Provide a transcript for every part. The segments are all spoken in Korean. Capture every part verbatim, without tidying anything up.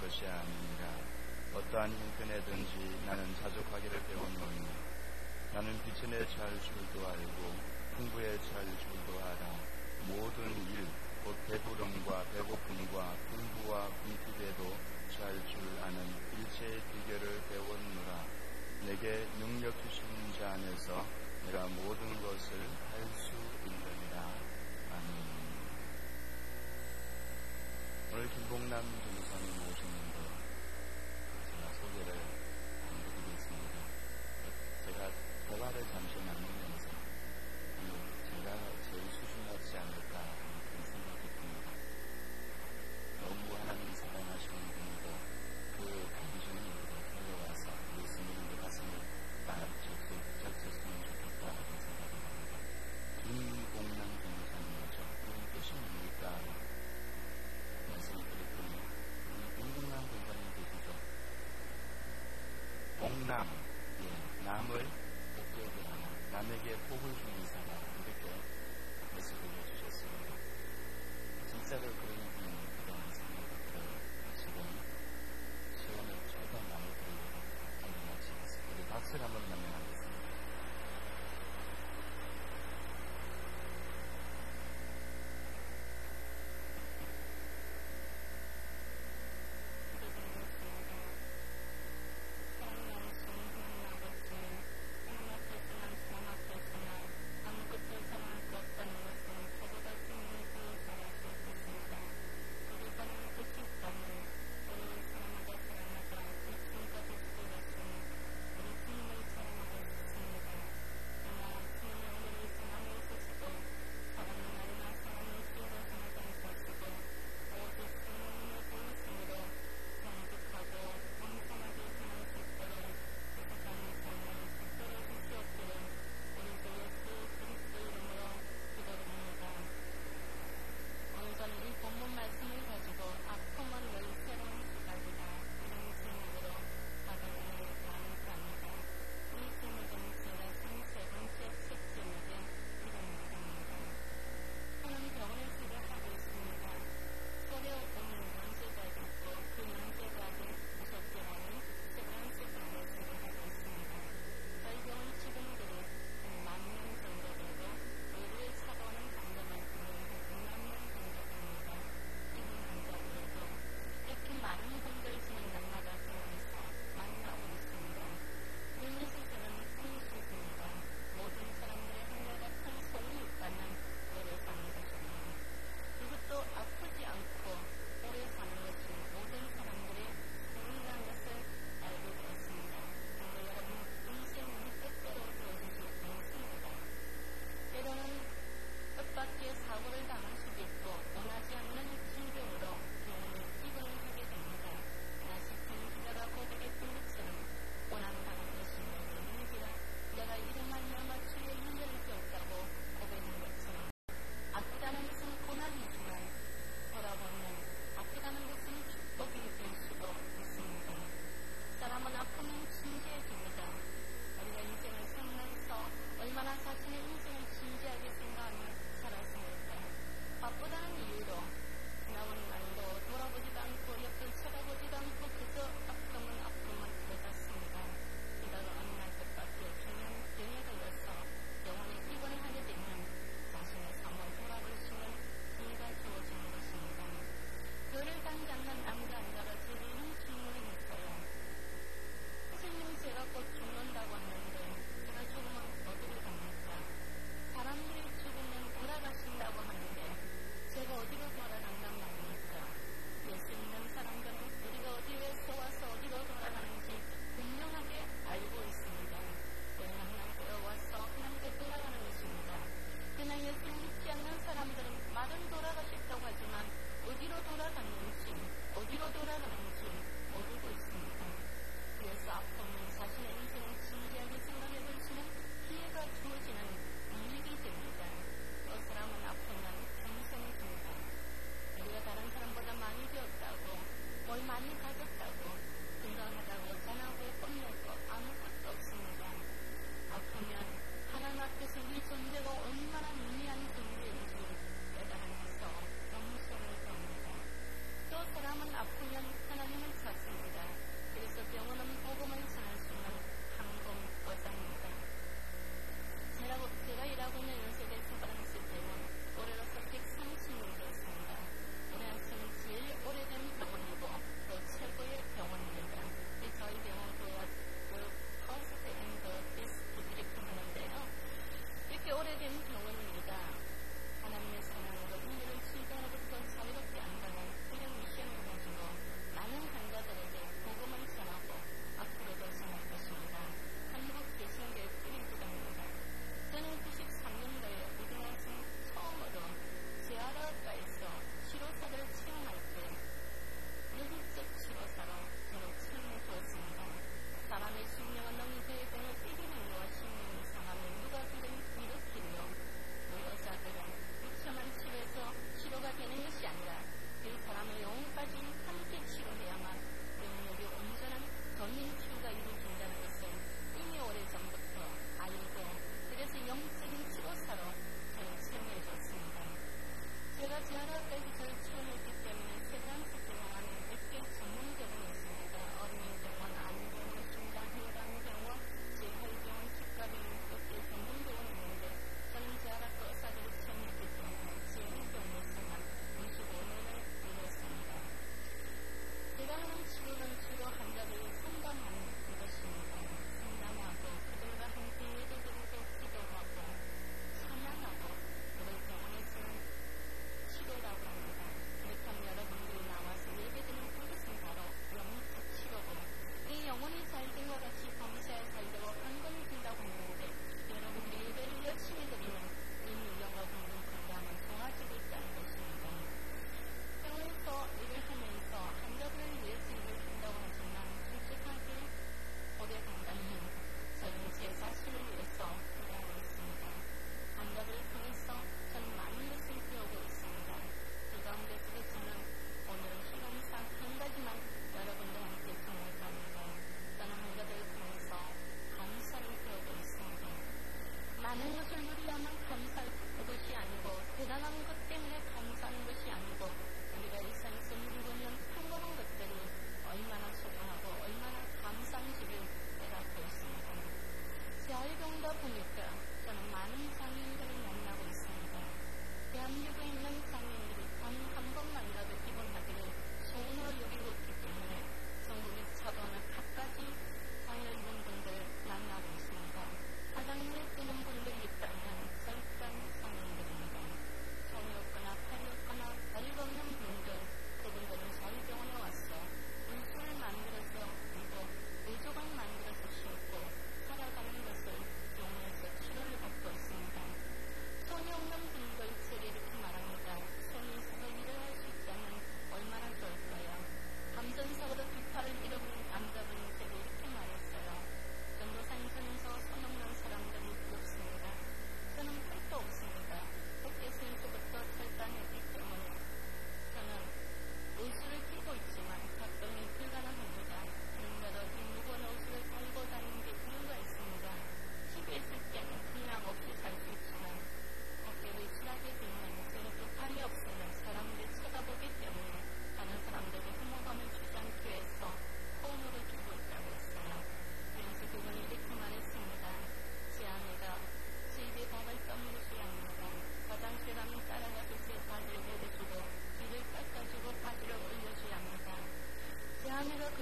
것이 아니니라. 어떠한 형편에든지 나는 자족하기를 배웠노니 나는 빛에 처할 줄도 알고 풍부에 처할 줄도 알아. 모든 일 곧 배부름과 배고픔과 풍부와 궁핍에도 처할 줄 아는 일체의 비결을 배웠노라. 내게 능력 주시는 자 안에서 내가 모든 것을 할 수 있느니라. 아멘. 오늘 김봉남 전도사님 오셨는데 제가 소개를 해드리겠습니다. 제가 대화를 잠시 나누면서 제가 제일 수준하지 않을까 하는 그런 생각이 듭니다. 너무 하나님 사랑하시는 분이고 그 감정이 들려와서 예수님의 가슴을 적셨으면 좋겠다 하는 생각이 납니다. 김봉남 전도사님이죠. 그런 뜻이 뭡니까? 말씀을 드렸더니 김봉남 전도사님 계시죠. 봉남, 예, 남을 복되게 하는, 남에게 복을 주는 사람, 이렇게 말씀을 해주셨습니다. 진짜로 그런 그런 생각이 들어요. 지금 시간을 조금 나눠드리려고 하는 것이었습니다. 우리 박수를 한번 남겨하겠습니다.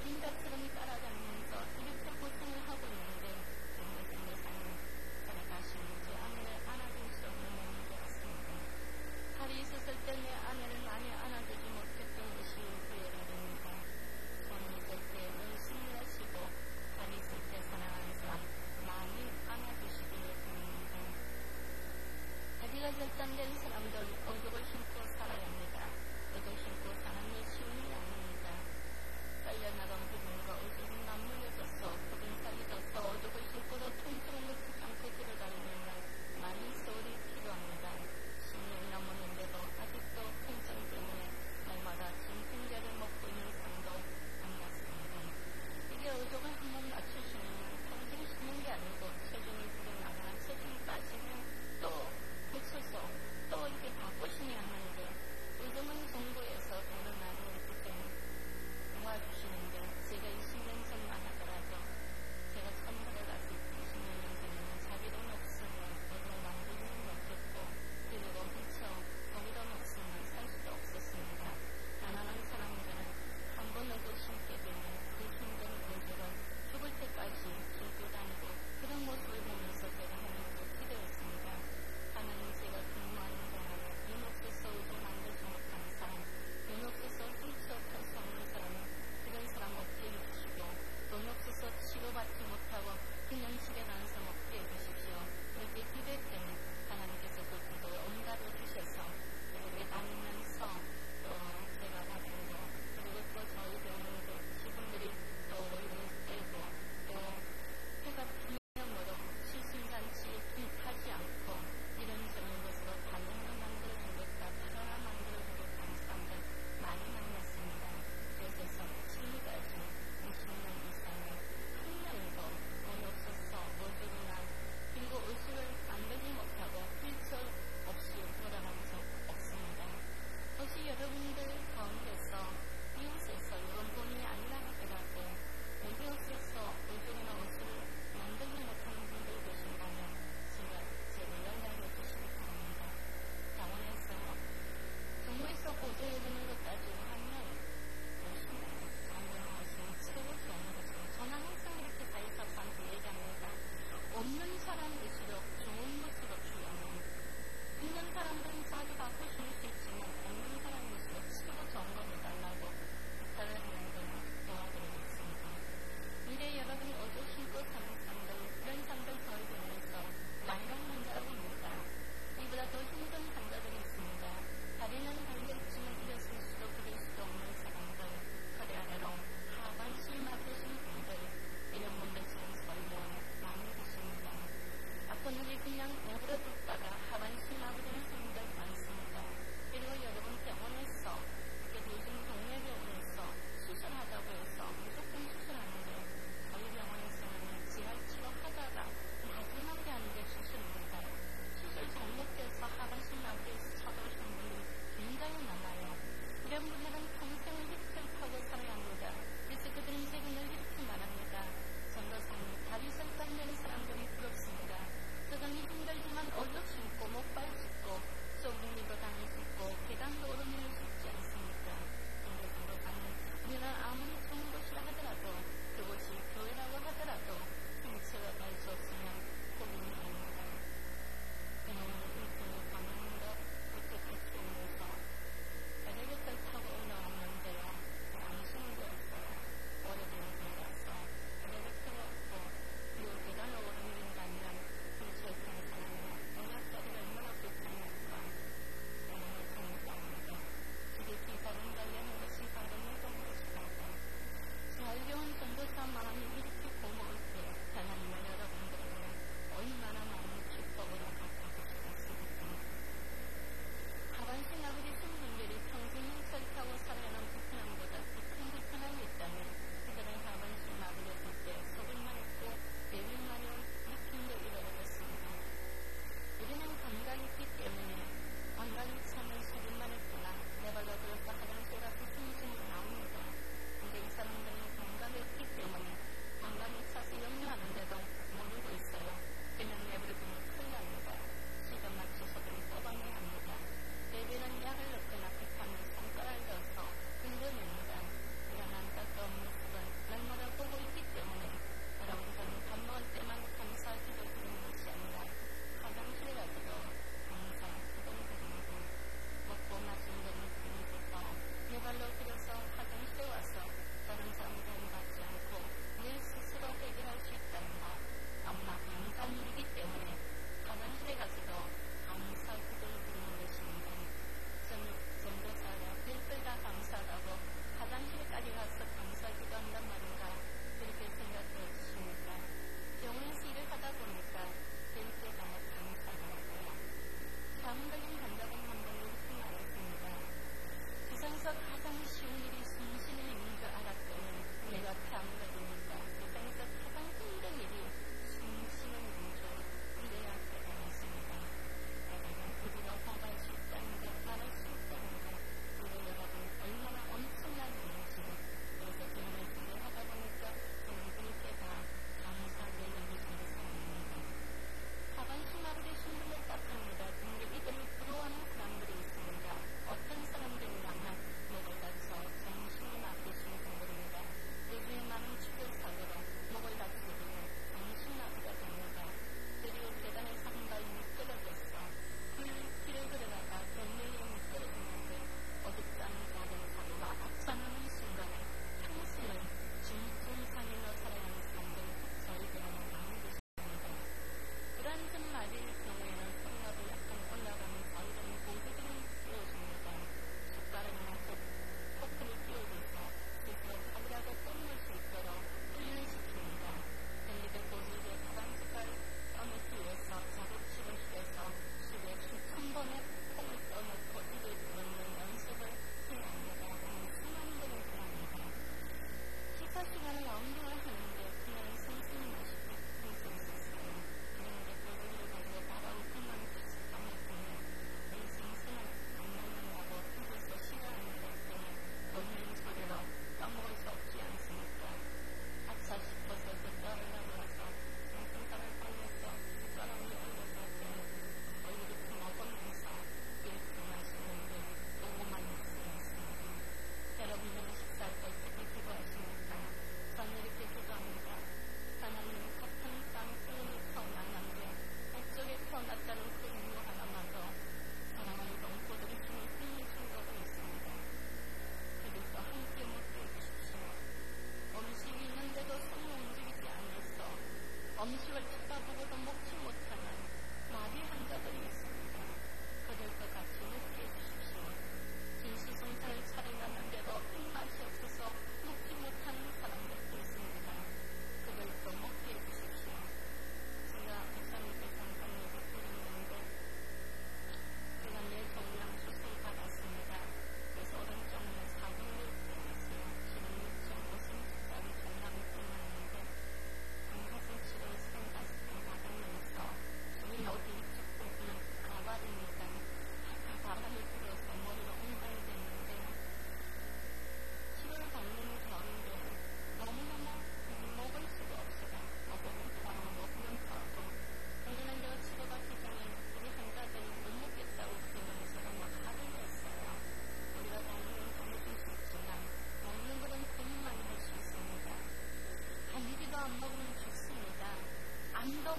어린닭처럼 따라다니면서 이렇게 고생을 하고 있는데 정말 생각하는 제가 다시 제 아내를 안아줄 수 없는 몸이 되었습니다. 팔이 있었을 때 내 아내를 많이 안아주지 못했던 것이 후회가 됩니다. 손이 있을 때 늘 힘내시고 팔이 있을 때 사랑하면서 많이 안아주시기를 바랍니다. 다리가 절단된 사람들 의복을 신고 살아야 합니다. 의복 신고 사는 게 쉬운 일이 아닙니다. 잘려나간 부분과 의복은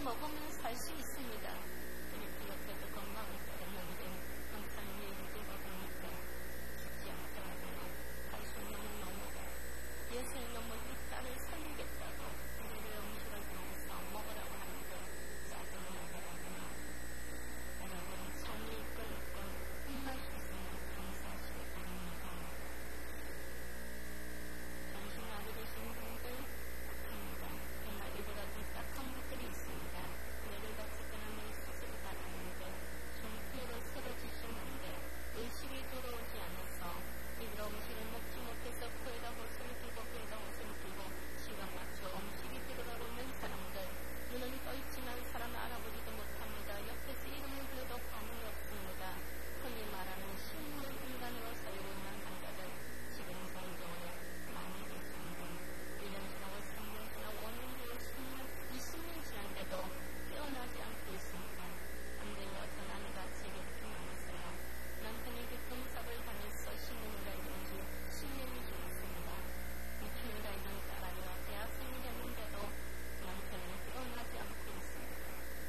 먹으면 살 수 있습니다. 우리 옆에도 건강을 따르는데 항상 얘기를 먹으니까 죽지 않더라고요. 할 수 없는 너무가 예수의 너무 이 딸을 살리겠다고 우리를 음식을 통해서 먹으라고 하는데 짜증이 나더라고요. 여러분, 성이 이끌고 입맛이 있으면 감사하시기 바랍니다. 정신 나이 드신 분들 합니다. 정말 이보다 더 딱한 것들이 있습니다. 뇌를 다칠 때는 뇌 수술을 받았는데 중풍으로 쓰러지시는데 의식이 들어오지 않아서 입으로 음식을 먹지 못해서 코에다 호스를 끼고 코에다 호스를 끼고 시간 맞춰 음식이 들어가고 있는 사람들, 눈은 떠있지만 사람을 알아보지도 못합니다. 옆에서 이름을 불러도 반응이 없습니다. 흔히 말하는 식물 인간으로 살고 있는 환자들 지금 정정으로 많이 계십니다. 일 년 지나고 삼 년 지나고 오 년 지나고 십 년, 이십 년 지났는데도 깨어나지 않고 있습니다. 안 되는 어떤 아내가 제게 이렇게 말했어요. 남편이 교통사고를 당해서 십 년을 알던지 십 년이 지났습니다. 육십을 알던 딸아이와 대학생이 됐는데도 남편은 깨어나지 않고 있습니다.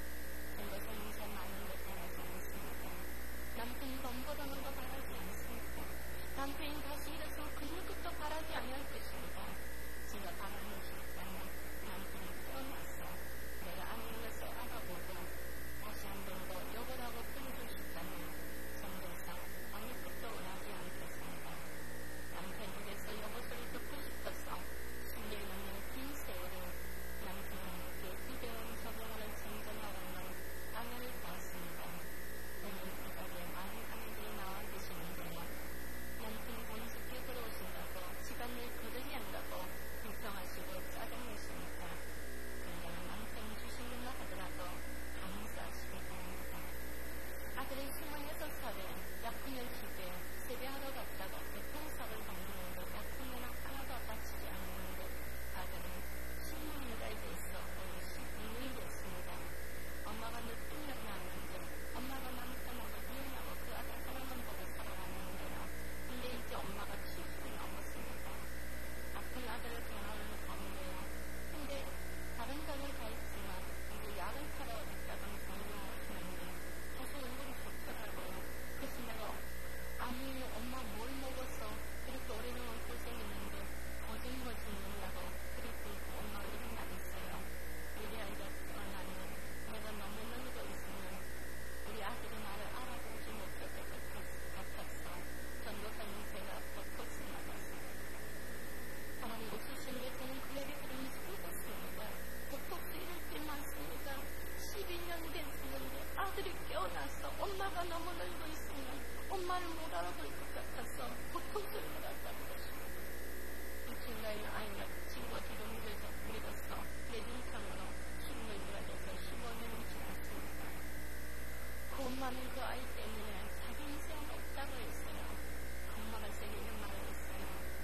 그것은 이제 많은 걸 바라지 않습니다. 남편이 돈 벌어는 거 바라지 않습니다. 남편이 다시 일어서 근육도 바라지 않을 것입니다. 제가 바라는 것이 있다면 남편이 깨어나서 내가 아는 것을 알아보고 다시 한 번 더 여보라고 부르고 싶다면 전도사 아무것도 원하지 않겠습니다. 남편 입에서 여보 소리 듣고 싶어서 십 년 넘는 긴 세월을 남편에게 이대원 적용하는 전전하고는 아내를 보았습니다. 오늘 이 자리에 많은 아내들이 나와 계시는데요. 남편이 본숙에 들어오신다고 집안일 거들이 한다고 불평하시고 짜증내시니까 그러나 남편이 주시는 거 하더라도 감사하시기 바랍니다. 아들이 스물여섯 살에 약혼을 집에 세배하러 갔다가 교통사고를 당했는데 약혼에는 하나도 다치지 않았는데 아들은 십육 달 돼서 오늘 십이 년이 됐습니다. 엄마가 늦둥이를 낳았는데 엄마가 남편하고 이혼하고 그 아들 하나만 보고 살아갔는데요. 근데 이제 엄마가 칠십이 넘었습니다. 아픈 아들을 전화하는 가는데요. 근데 다른 병을 다 있지만 이제 약을 타러 어딨다가 병원에 오시는데 계속 얼굴이 좋더라고요. 그래서 내가 아니 엄마 뭘 먹어서 그렇게 오래동안 고생했는데 거짓거짓 먹냐고 그랬더니 엄마가 이런 말 했어요. 우리 아이가 태어나면 내가 너무 늙어 있으면 우리 아들이 나를 알아보지 못할 것 같았어. 전도사님 제가 보톡스 맞았습니다. 하나님 웃으시는데 저는 그 얘기 들으면서 웃었습니다. 보톡스 이럴 때 많습니다. 십이 년 됐었는데 아들이 깨어나서 엄마가 너무 늙어 있으면 엄마를 못 알아볼 것 같아서 보톡스를 받았다는 것입니다. 육십가인 아이가 친구가 뒤로 밀어서, 밀어서 뇌진탕으로 식물부가 돼서 십오 년이 지났습니다. 그 엄마는 그 아이 때문에 자기 인생은 없다고 했어요. 엄마가 제게 이런 말을 했어요.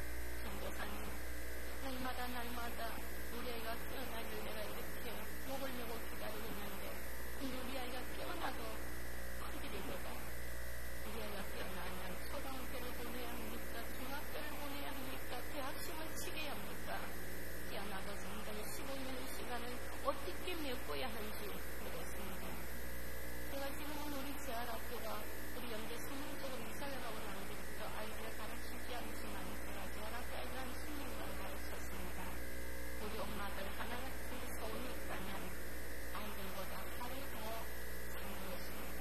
전도사님, 날마다 날마다 우리 아이가 깨어나길 내가 이렇게 목을 메고 기다리고 있는데 근데 우리 아이가 깨어나도 큰일입니다. 우리 아이가 깨어나면 초등학교를 보내야 합니까? 중학교를 보내야 합니까? 대학심을 치게 합니까? 깨어나고 상당히 십오 년의 시간을 어떻게 메꿔야 하는지 물었습니다. 제가 지금은 우리 재활학교가 우리 연대 성공적으로 이사를 가고 난 뒤부터 아이들을 가르치지 않지만 제가 재활학교 아이들 한 십 년간 가르쳤습니다. 우리 엄마들 하나같이 소원이 있다면 아이들보다 하루 더 사는 것입니다.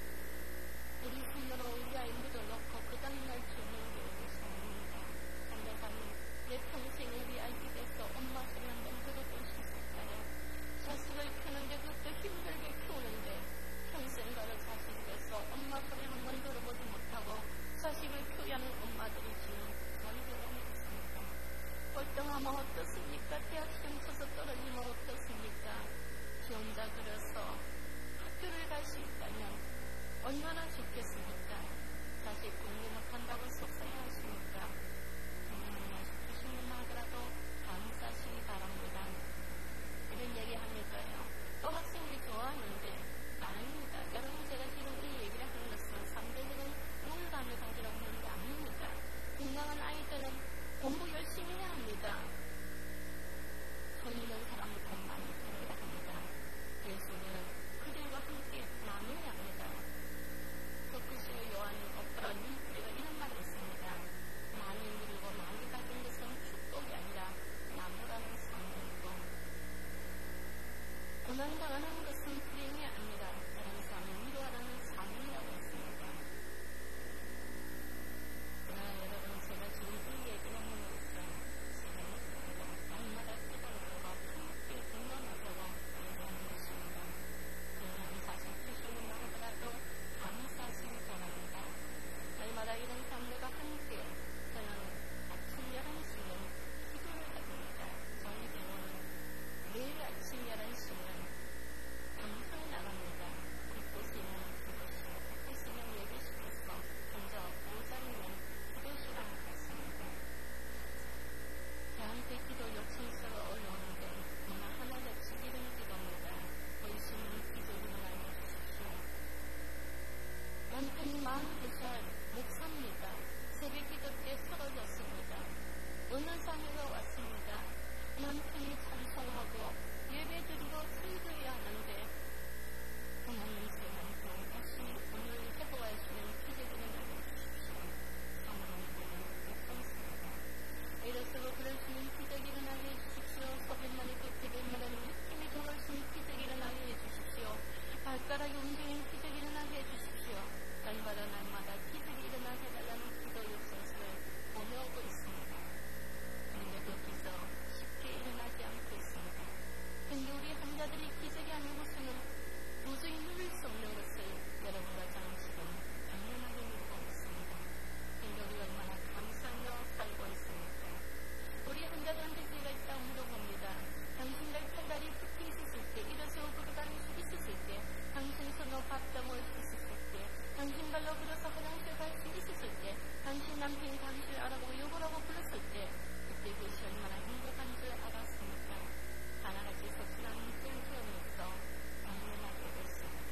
우리 손으로 우리 아이 묻어놓고 그 다음날 주는 게 우리 소원입니다. 전도사님, 내 평생 우리 아이 집에서 엄마 소리 한 번 들어볼 수 있을까요? 자식을 키우는데 그것도 힘들게 키우는데 평생 가는 자식에서 엄마 소리 한 번 들어보지 못하고 자식을 교육하는 엄마들이 지금 저희들은 있습니다. 꼴등하면 어떻습니까? 대학 시험 쳐서 떨어지면 어떻습니까? 지 혼자 그래서 학교를 갈 수 있다면 얼마나 좋겠습니까? 자식 공부 못한다고 속상해하십니까? 하나님 말씀 주시는 하더라도 감사하시기 바랍니다. 이런 얘기하니까요. 또 학생들이 좋아하는데 아닙니다. 여러분 제가 지금 이 얘기를 하는 것은 상대적인 우울감을 가지라고 하는 게 아닙니다. 건강한 아이들은 공부 열심히 해야 합니다. 돈 있는 사람은 돈 많이 벌어야 합니다. 그래서 고통당하는 것은 불행이 아니라 다른 삶을 위로하라는 삶이라고 했습니다. 그러나 여러분, 제가 지금 이 얘기를 하는 것은 제가 느끼는 날마다 깨달음과 함께 공감하도록 얘기하는 것입니다. 그냥 사실 표시는 나보다도 감사하시기 바랍니다. 날마다 이런 삶들과 함께 저는 아침 열한 시는 기도를 합니다. 저희 경우는 매일 아침 열한 시는 방송에 나갑니다. 곳곳에는 기도실, 곳곳에는 예배실에서 먼저 모자리는 기도실을 갔습니다. 저한테 기도 요청서가 올라오는데 정말 하나같이 이런 기도입니다. 보이시는 기도를 알려주십시오. 남편이 마흔두 살 목사입니다. 새벽 기도 때 쓰러졌습니다. 어느 장애가 왔습니다. 남편이 찬송하고 예배드리고 설교해야 하는데 하나님, 제 남편 다시 오늘 회복할 수 있는 기적을 알려주십시오. 사모님께는 못감습니다. 이럴수록 그럴 수 있는 기적이 일어나게 해주십시오. 소변만이 끝에 말하는 힘이 돌아올 수 있는 기적이 일어나게 해주십시오. 발가락이 움직이는 기적이 일어나게 해주십시오. 날마다 날마다 기적이 일어나게 해달라는 기도 요청서를 보내오고 있습니다. 그런데 그 기적 쉽게 일어나지 않고 있습니다. 그런데 우리 환자들이 기적이 아니고서는 도저히 누릴 수 없는 것을 여러분과 저는 지금 당연하게 믿고 있습니다. 그런데 우리 얼마나 감사하며 살고 있습니까? 우리 환자들한테 제가 있다고 물어봅니다. 당신들 팔다리 붓기 있었을 때, 일어서 걸어다닐 수 있었을 때, 당신 손으로 밥 먹을 수 있었을 때, 당신 발로 걸어서 화장실 갈 수 있었을 때, 당신 남편이 당신을 알아보고 욕을 하고 불렀을 때, 그때 그것이 얼마나 행복한 줄 알았습니까? 하나같이 서툴한 뜬금에서 당연하게 됐습니다.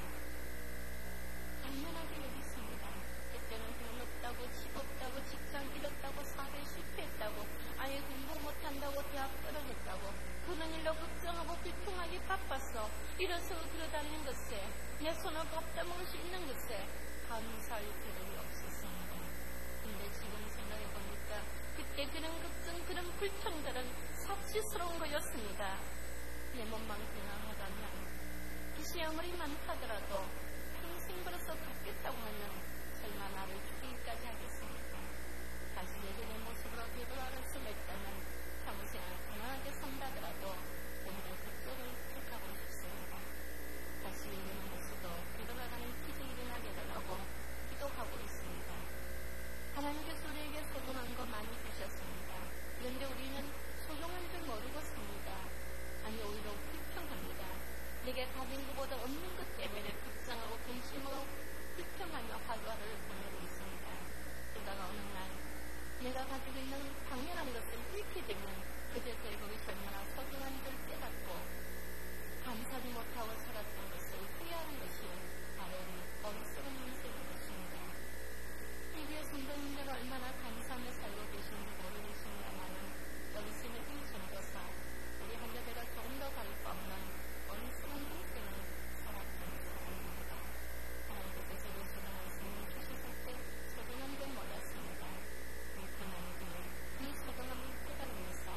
당연하게 여겼습니다. 그때는 돈 없다고, 집 없다고, 직장 잃었다고, 사회 실패했다고, 아예 공부 못한다고, 대학 떨어졌다고, 그런 일로 걱정하고 불평하기 바빴어. 일어서 걸어다니는 것에, 내 손을 밥 따먹을 수 있는 것에 감사할 필요가 없었습니다. 근데 지금 생각해보니까 그때 그런 걱정, 그런 불평들은 사치스러운 거였습니다. 내 몸만 건강하다면 빚이 아무리 많다더라도 평생 벌어서 갚겠다고 하면 설마 나를 죽이기까지 하겠습니까? 다시 예전의 모습으로 되돌아갈 수가 있다면 평생 편안하게 산다더라도 오늘의 그쪽을 택하고 싶습니다. 다시 예전의 모습으로 되돌아가는 기적이 일어나게 해달라고 기도하고 있습니다. 하나님께서 우리에게 소중한 거 많이 주셨습니다. 그런데 우리는 소중한 줄 모르고 삽니다. 아니, 오히려 불평합니다. 내게 가진 것보다 없는 것 때문에 걱정하고 근심하고 불평하며 하루하루를 보내고 있습니다. 그러다가 어느 날 내가 가지고 있는 당연한 것을 잃게 되면 그제서 그것이 얼마나 소중한 줄 깨닫고 감사하지 못하고 살았던 것을 후회하는 것이 바로 우리 어리석은 인생인 것입니다. 이게 성도님들 얼마나 감사하며 살고 계시는지 모르겠습니다만 어리석은 이 전도사, 우리 환자들과 조금 더 다를 바 없는 어리석은 인생을 살았던 사람입니다. 하나님께서 저를 저런 말씀을 주셨을 때 소중한 줄 몰랐습니다. 그러나 이제는 이 소중함을 깨달으면서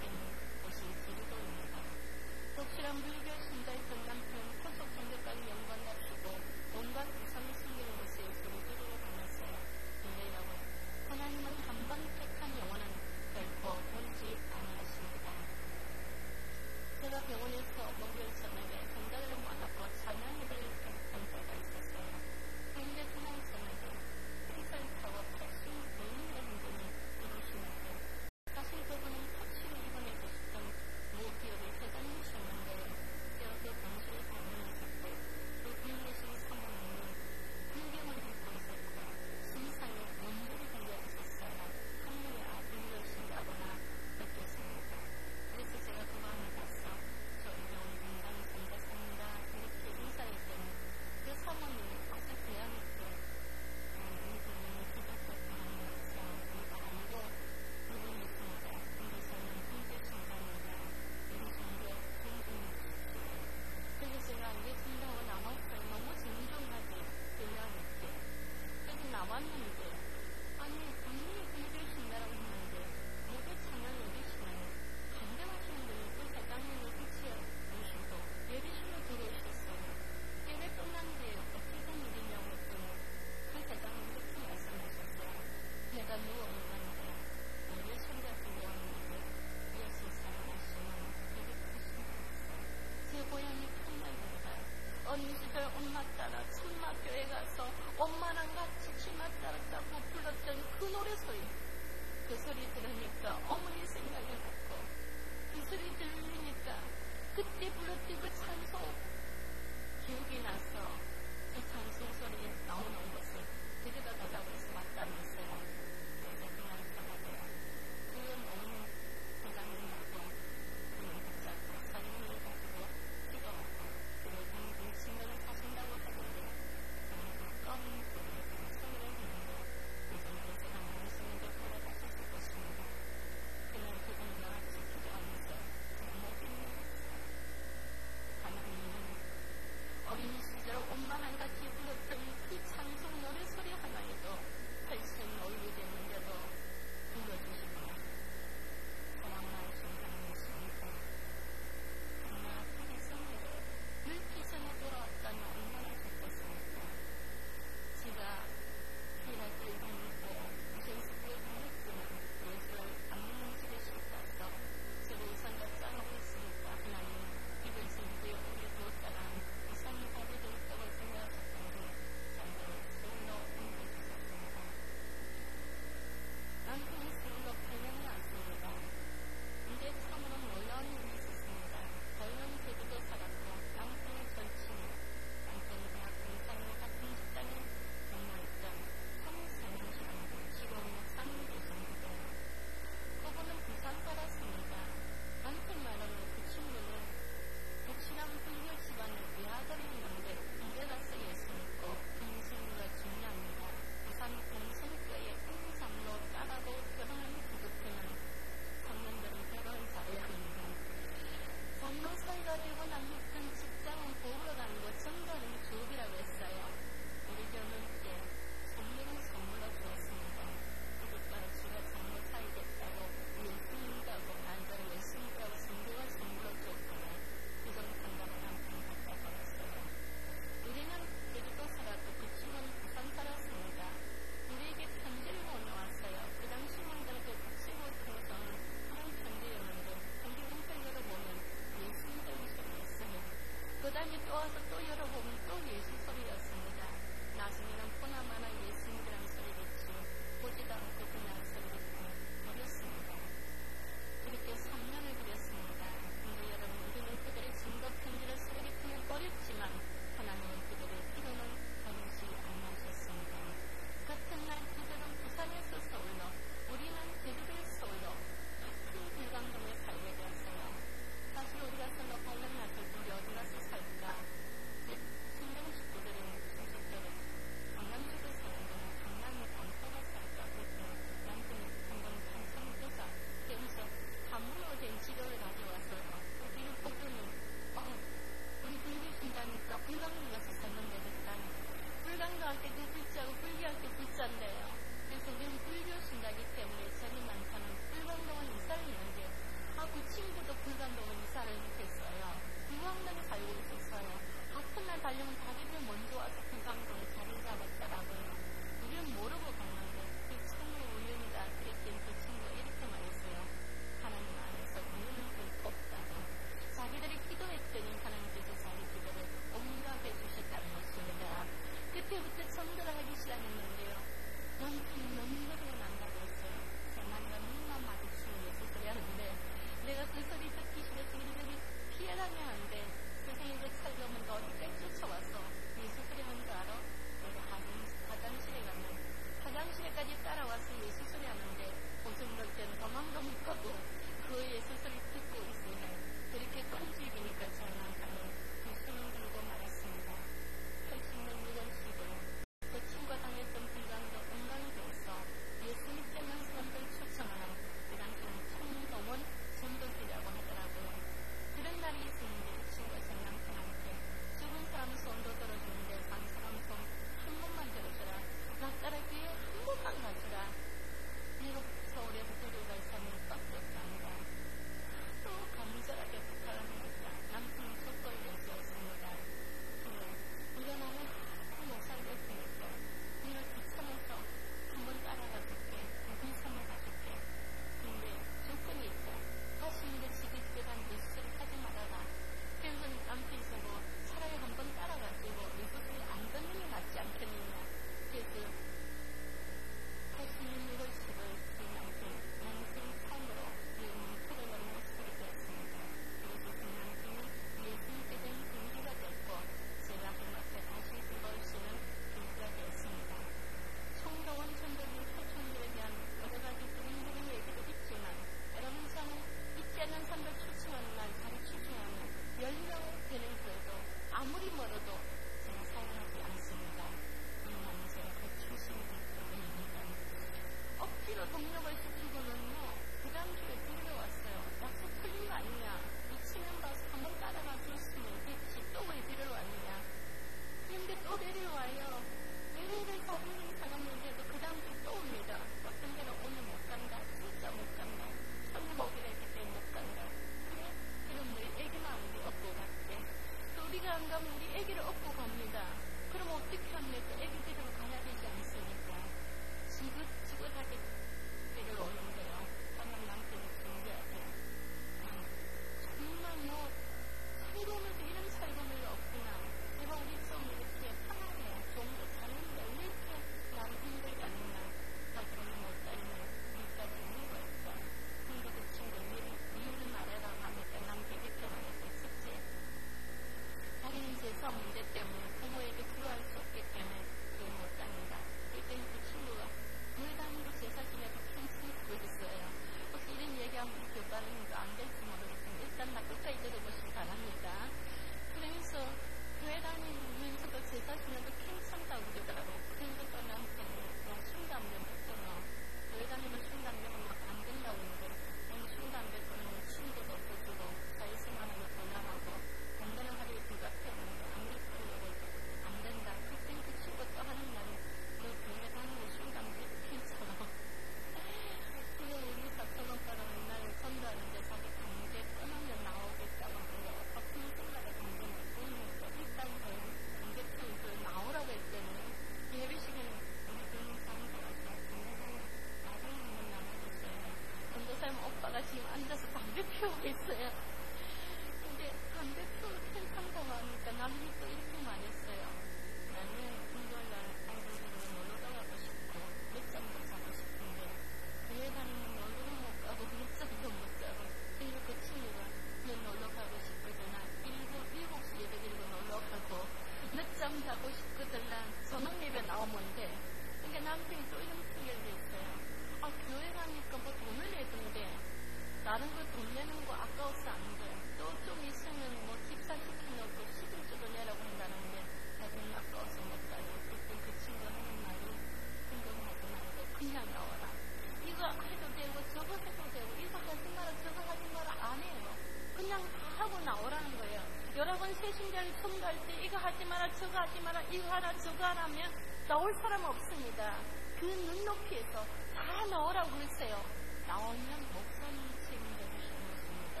하지 마라, 이거 하라, 저거 하라 하면 나올 사람 없습니다. 그 눈높이에서 다 나오라고 그랬어요. 나오면 목사님 책임져 주시는 것입니다.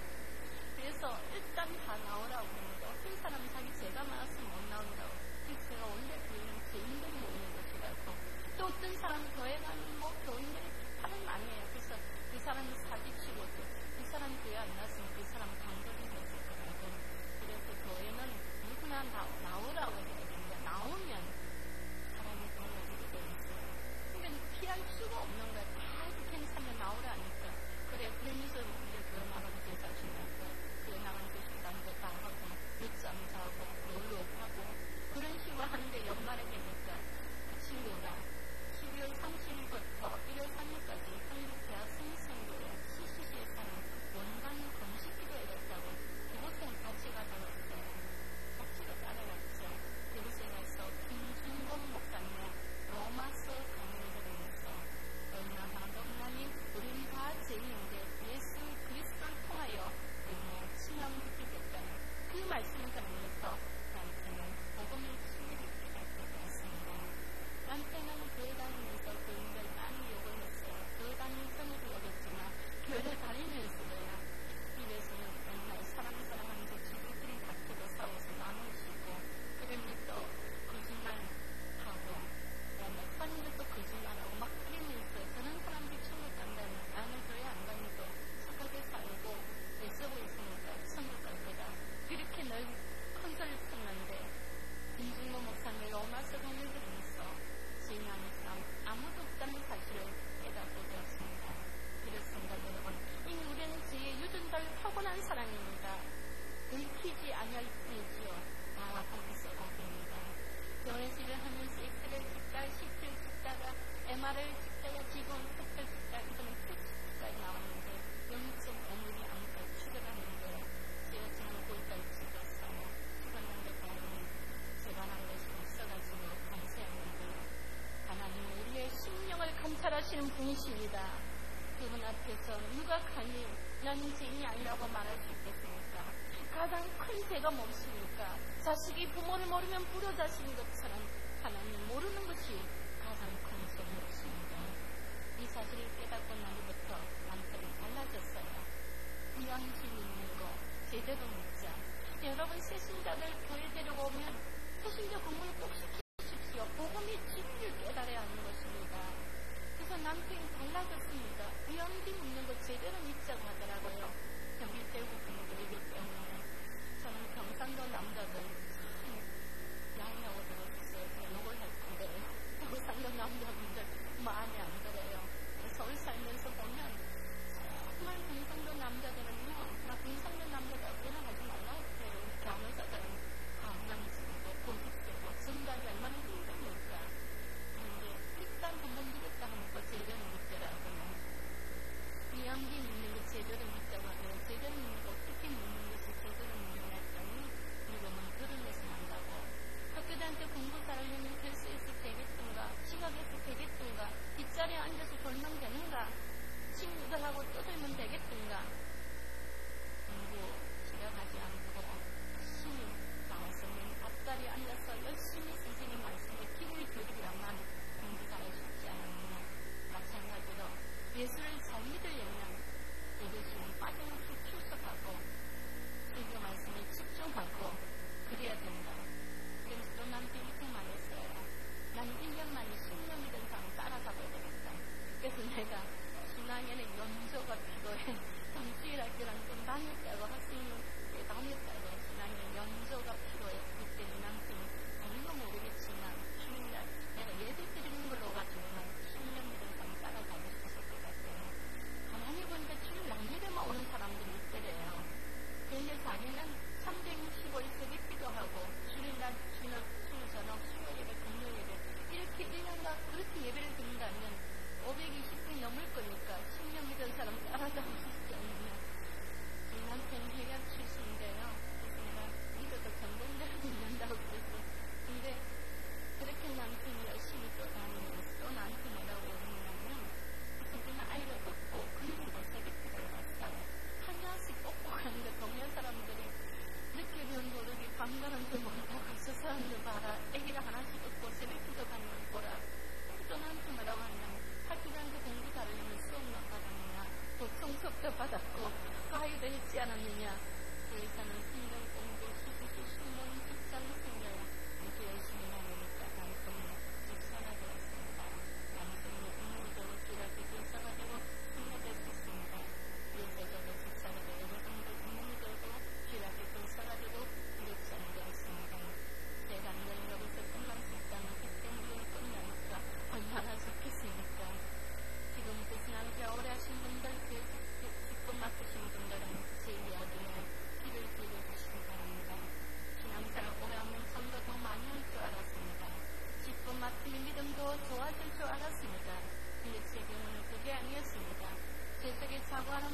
그래서 일단 다 나오라고 합니다. 어떤 사람은 자기 죄가 많았으면 못 나온다고. 그래서 제가 원래 교회는 죄인들이 모이는 곳이라고. 또 어떤 사람은 교회 가면 뭐 교인들이 비판을 많이 해요. 그래서 그 사람이 사기치고 또 그 사람 교회 안 나왔으면 그 사람 강도를 했을 거라고. 그래서 교회는 누구나 나, 나오라고 해야 됩니다. 나오면 사람이 도움을 되어 있어요. 그러니까 피할 수가 없는 거야. 다 이렇게 괜찮으면 나오라니까. 그래, 그러면서 이제 교회 나가서 대사신하고 교회 나가는 교식당도 다 하고 늦잠 자고 놀러 하고 그런 식으로 하는데 연말에 되니까 친구가 십이월 삼십일부터 일월 삼일까지 한국 대학생 선교회 씨씨씨에 사는 원간 금식기도회를 했다고 그곳에 같이 가자고 했어요. 같이 따라갔죠. 그곳에 가서 김준범 목사님 로마서 강의를 들으면서 얼마나 하나님 우리는 다 죄인인데 예수 그리스도를 통하여 우리는 신앙을 붙이겠다는 그 말씀을 들으면서 남편은 복음을 신뢰를 깨닫게 되었습니다. 남편은 교회 다니면서 교인들 많이 욕을 했어요. 교회 다니는 편으로 여겼지만 교회를 다니면서도요. 입에서는 맨날 사람 사랑하면서 지들끼리 다투고 싸워서 나누시고 그러면 또 거짓말하고 그다음에 선인들도 거짓말하고 막 그러면서 저는 사람들이 천국 간다면 나는 교회 안 가니까 착하게 살고 애쓰고 있으니까 천국 갈 거다. 그렇게 늘 큰소리를 쳤는데 김준모 목사님 로마서 강의를 들으면서 죄인 아닌 사람 아무도 없다는 사실을 깨닫게 되었습니다. 그렇습니다 여러분. 이미 우리는 죄의 유전자를 타고난 사람입니다. 들키지 아니할 뿐이지요. 나와 거기서 거기입니다. 결혼식을 하면서 엑스를 찍다, 씨티를 찍다가 엠알을 찍다가 지금 팩트를 찍다 이거는 팩트까지 나왔는데 영 점 오 밀리미터 암까지 추적하는데 제가 지난 구일까지 찍었어요. 찍었는데 다행히 재반한 것이 없어가지고 감사했는데요. 하나님은 우리의 심령을 감찰하시는 분이십니다. 그분 앞에서 누가 감히 나는 죄인이 아니라고 말할 수 있겠습니까? 가장 큰 죄가 무엇입니까? 자식이 부모를 모르면 불효자식인 것처럼 하나님 모르는 것이 가장 큰 죄였습니다. 이 사실을 깨닫고 나니부터 남편이 달라졌어요. 양심 있는 거 제대로 묻자. 여러분 새신자들 교회 데려오면 새신자 공부를 꼭 시키십시오. 복음이 진리를 깨달아야 하는 것입니다. 그래서 남편이 달라졌습니다. 위험기 묻는 거 제대로 믿자고 하더라고요. 경기 대구 분들이기 때문에 저는 경상도 남자들 양이라고 들었어요. 욕을 할 텐데 경상도 남자분들 마음에 안 들어요. 서울 살면서 보면 정말 경상도 남자들은요, 나 경상도 남자가 일어나지 말라고 해요. 이렇게 하면서들은 강남지고 고집되고 전달이 얼마나 힘듭니까? 그런데 일단 한번 믿었다 하면 또 제대로 믿더라고요. 위험기 믿는 거 제대로 믿자고 하면 제대로 믿는 거 어떻게 믿는 것이 제대로 믿는 거 했더니 이거는 드러내서 한다고. 학교들한테 공부 잘하려면 글쓰에서 되겠던가 시각에서 되겠던가 뒷자리에 앉아서 돌면 되는가 친구들하고 떠들면 되겠던가. 공부 시작하지 않고 열심히 나와서는 앞자리에 앉아서 열심히 선생님 말씀에 귀를 기울이야만 공부 잘할 수 있지 않느냐. 마찬가지로 예수를 잘 믿으려면 이것이 빠짐없이 출석하고 설교 말씀에 집중하고 그래야 된다. 그래서 또 남편이 이렇게 말했어요. 나는 일 년 만에 십 년 믿은 사람 따라가봐야 되겠다. 그래서 내가 신앙에는 연조가 필요해.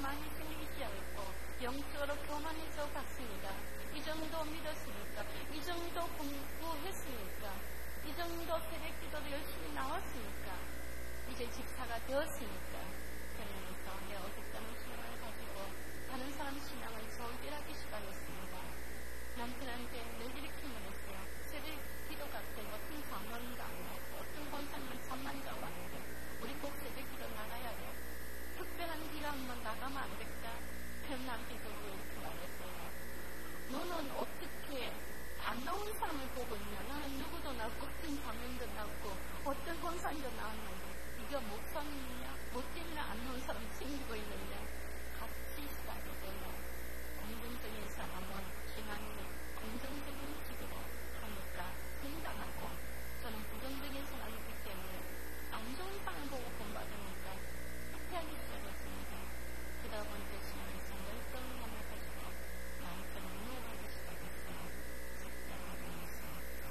많이 생기지 않고 영적으로 교만해져 갔습니다. 이 정도 믿었으니까, 이 정도 공부했으니까, 이 정도 새벽 기도도 열심히 나왔으니까, 이제 집사가 되었으니까, 그러면서 내 어긋나는 신앙을 가지고 다른 사람 신앙을 저울질하기 시작했습니다. 남편한테 늘 이렇게 말했어요. 새벽 기도 같은 어떤 강원도 안 나오고 어떤 권사님은 잠만 자고 왔는데 우리 꼭 새벽 기도 나가야 돼. 특별한 기도 한번 나가면 안 될까? 그럼 남편도 이렇게 말했어요. 너는 어떻게 안 나오는 사람을 보고 있냐? 나는 누구도 나왔고 어떤 강연도 나왔고 어떤 권사님도 나왔는데 네가 목사님이냐? 뭐 때문에 안 나온 사람 챙기고 있느냐? 같이 시작이 돼요. 긍정적인 사람은 신앙이 긍정적인 식으로 하니까 성장하고, 저는 부정적인 사람이기 때문에 안 좋은 사람 보고 본받으니까 후퇴하기 시작했습니다. 그러다 보니까 신앙에서 열정을 가지고 남편을 유혹하기 시작했어요. 직장하면서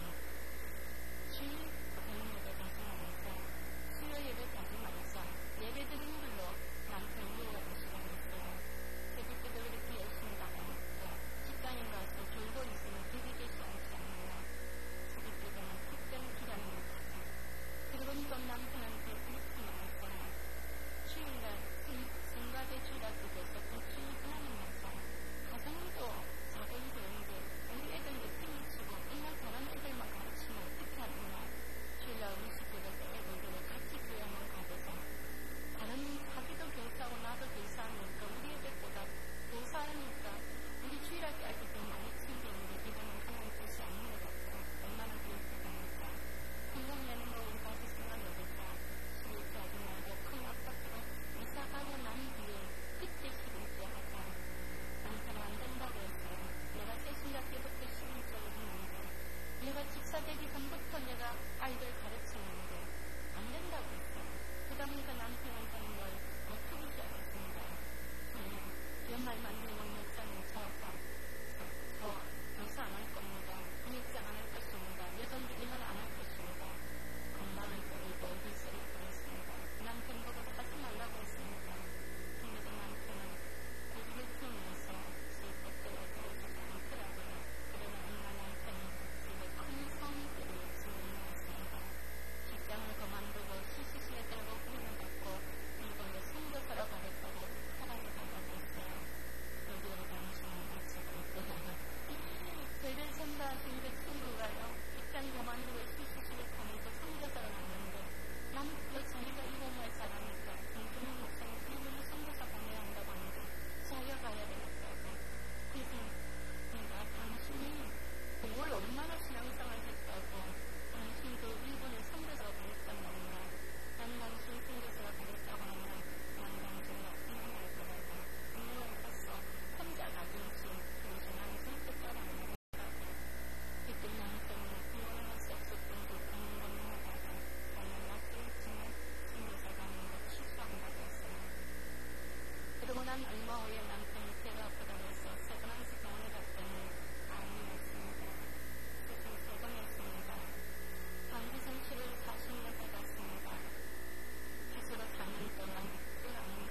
주일 저녁 예배 가지 말아서 수요 예배 가지 말아서 예배 드리는 걸로 남편을 유혹하기 시작했어요. 새벽 기도 이렇게 열심히 나가니까 직장인 가서 졸고 있으면 되게 되지 않지 않나요? 새벽 기도는 특별히 기다리는 거죠. 그리고 또 남편한테 이렇게 말했어요. 주일날 성가대 주일학교에서 주일 지나면서 가정도 작은 교회인데 우리 애들 예쁘게 치고 이날 다른 애들만 가르치면 어떻게 하느냐. 주일날 우리 집에서 애들을 같이 교회 한번 가보자. 다른 자기도 교사하고 나도 교사하니까 우리 애들보다 교사하니까 우리 주일학교 아직 더 많이 챙기는데 이번엔 하나님 뜻이 아닌 것 같고 얼마나 교육하니까 한국에는 뭐 우리 다시 생각해보자. 십일 대 하지 말고 큰 아파트로 이사 가고 난 뒤에 그때 십일 대 하자. 남편은 안 된다고 했어요. 내가 세신자 때부터 신앙적으로 했는데 내가 집사 되기 전부터 내가 아이들 가르치는데 안 된다고 했어요. 그러다 보니까 남편한테는 뭘 어떻게 시작했습니다. 저는 연말만 되면 목사님 저하고 저 교사 안 할 겁니다. 공익장 안 할 것입니다. 여전히 일을 안 할 것입니다. 건강을 버리고 일세를 버렸습니다. 남편 보고 하지 말라고 했습니다. 그런데 남편은 고기를 키우면서 슬퍼도 들어주지 않더라고요. 그러나 어느 날 남편이 집에 큰 성들을 지어놓았습니다. 직장을 그만두고 씨씨씨에 들고 후원을 받고 일본에 선교사로 가겠다고 사랑을 받아고 했어요. 여기로 당신은 마치고 있더라고요. 저희를 전도하신 그 친구가요. 직장 그만두고 씨씨씨에 가면서 선교사로 갔는데 남편도 자기가 일본말 잘하니까 김준일 목사님 일본에 선교사 보내야 한다고 하는데 자기가 가야 되겠다고. 그래서 내가 당신이 뭘 얼마나 신앙생활 했다고 당신도 일본에 선교사가 되겠단 말이야. 난 당신 선교사가 되겠다고 하면 난 당신과 생각할 거라고. 분명히 가서 혼자 가든지 그래서 나는 선교 따라하는 거라고. 그때 남편이 일본에 할 수 없었던 그 공무원을 하다가 정말 약속했지만 선교사 가는 거 취소한다고 했어요. 그러고 난 얼마 후에 남편이 배가 아프다고 해서 세브란스 병원에 갔더니 암이었습니다. 수술 세 번 했습니다. 장기 손실을 사십 년 받았습니다. 스스로 사 년 동안 그 암과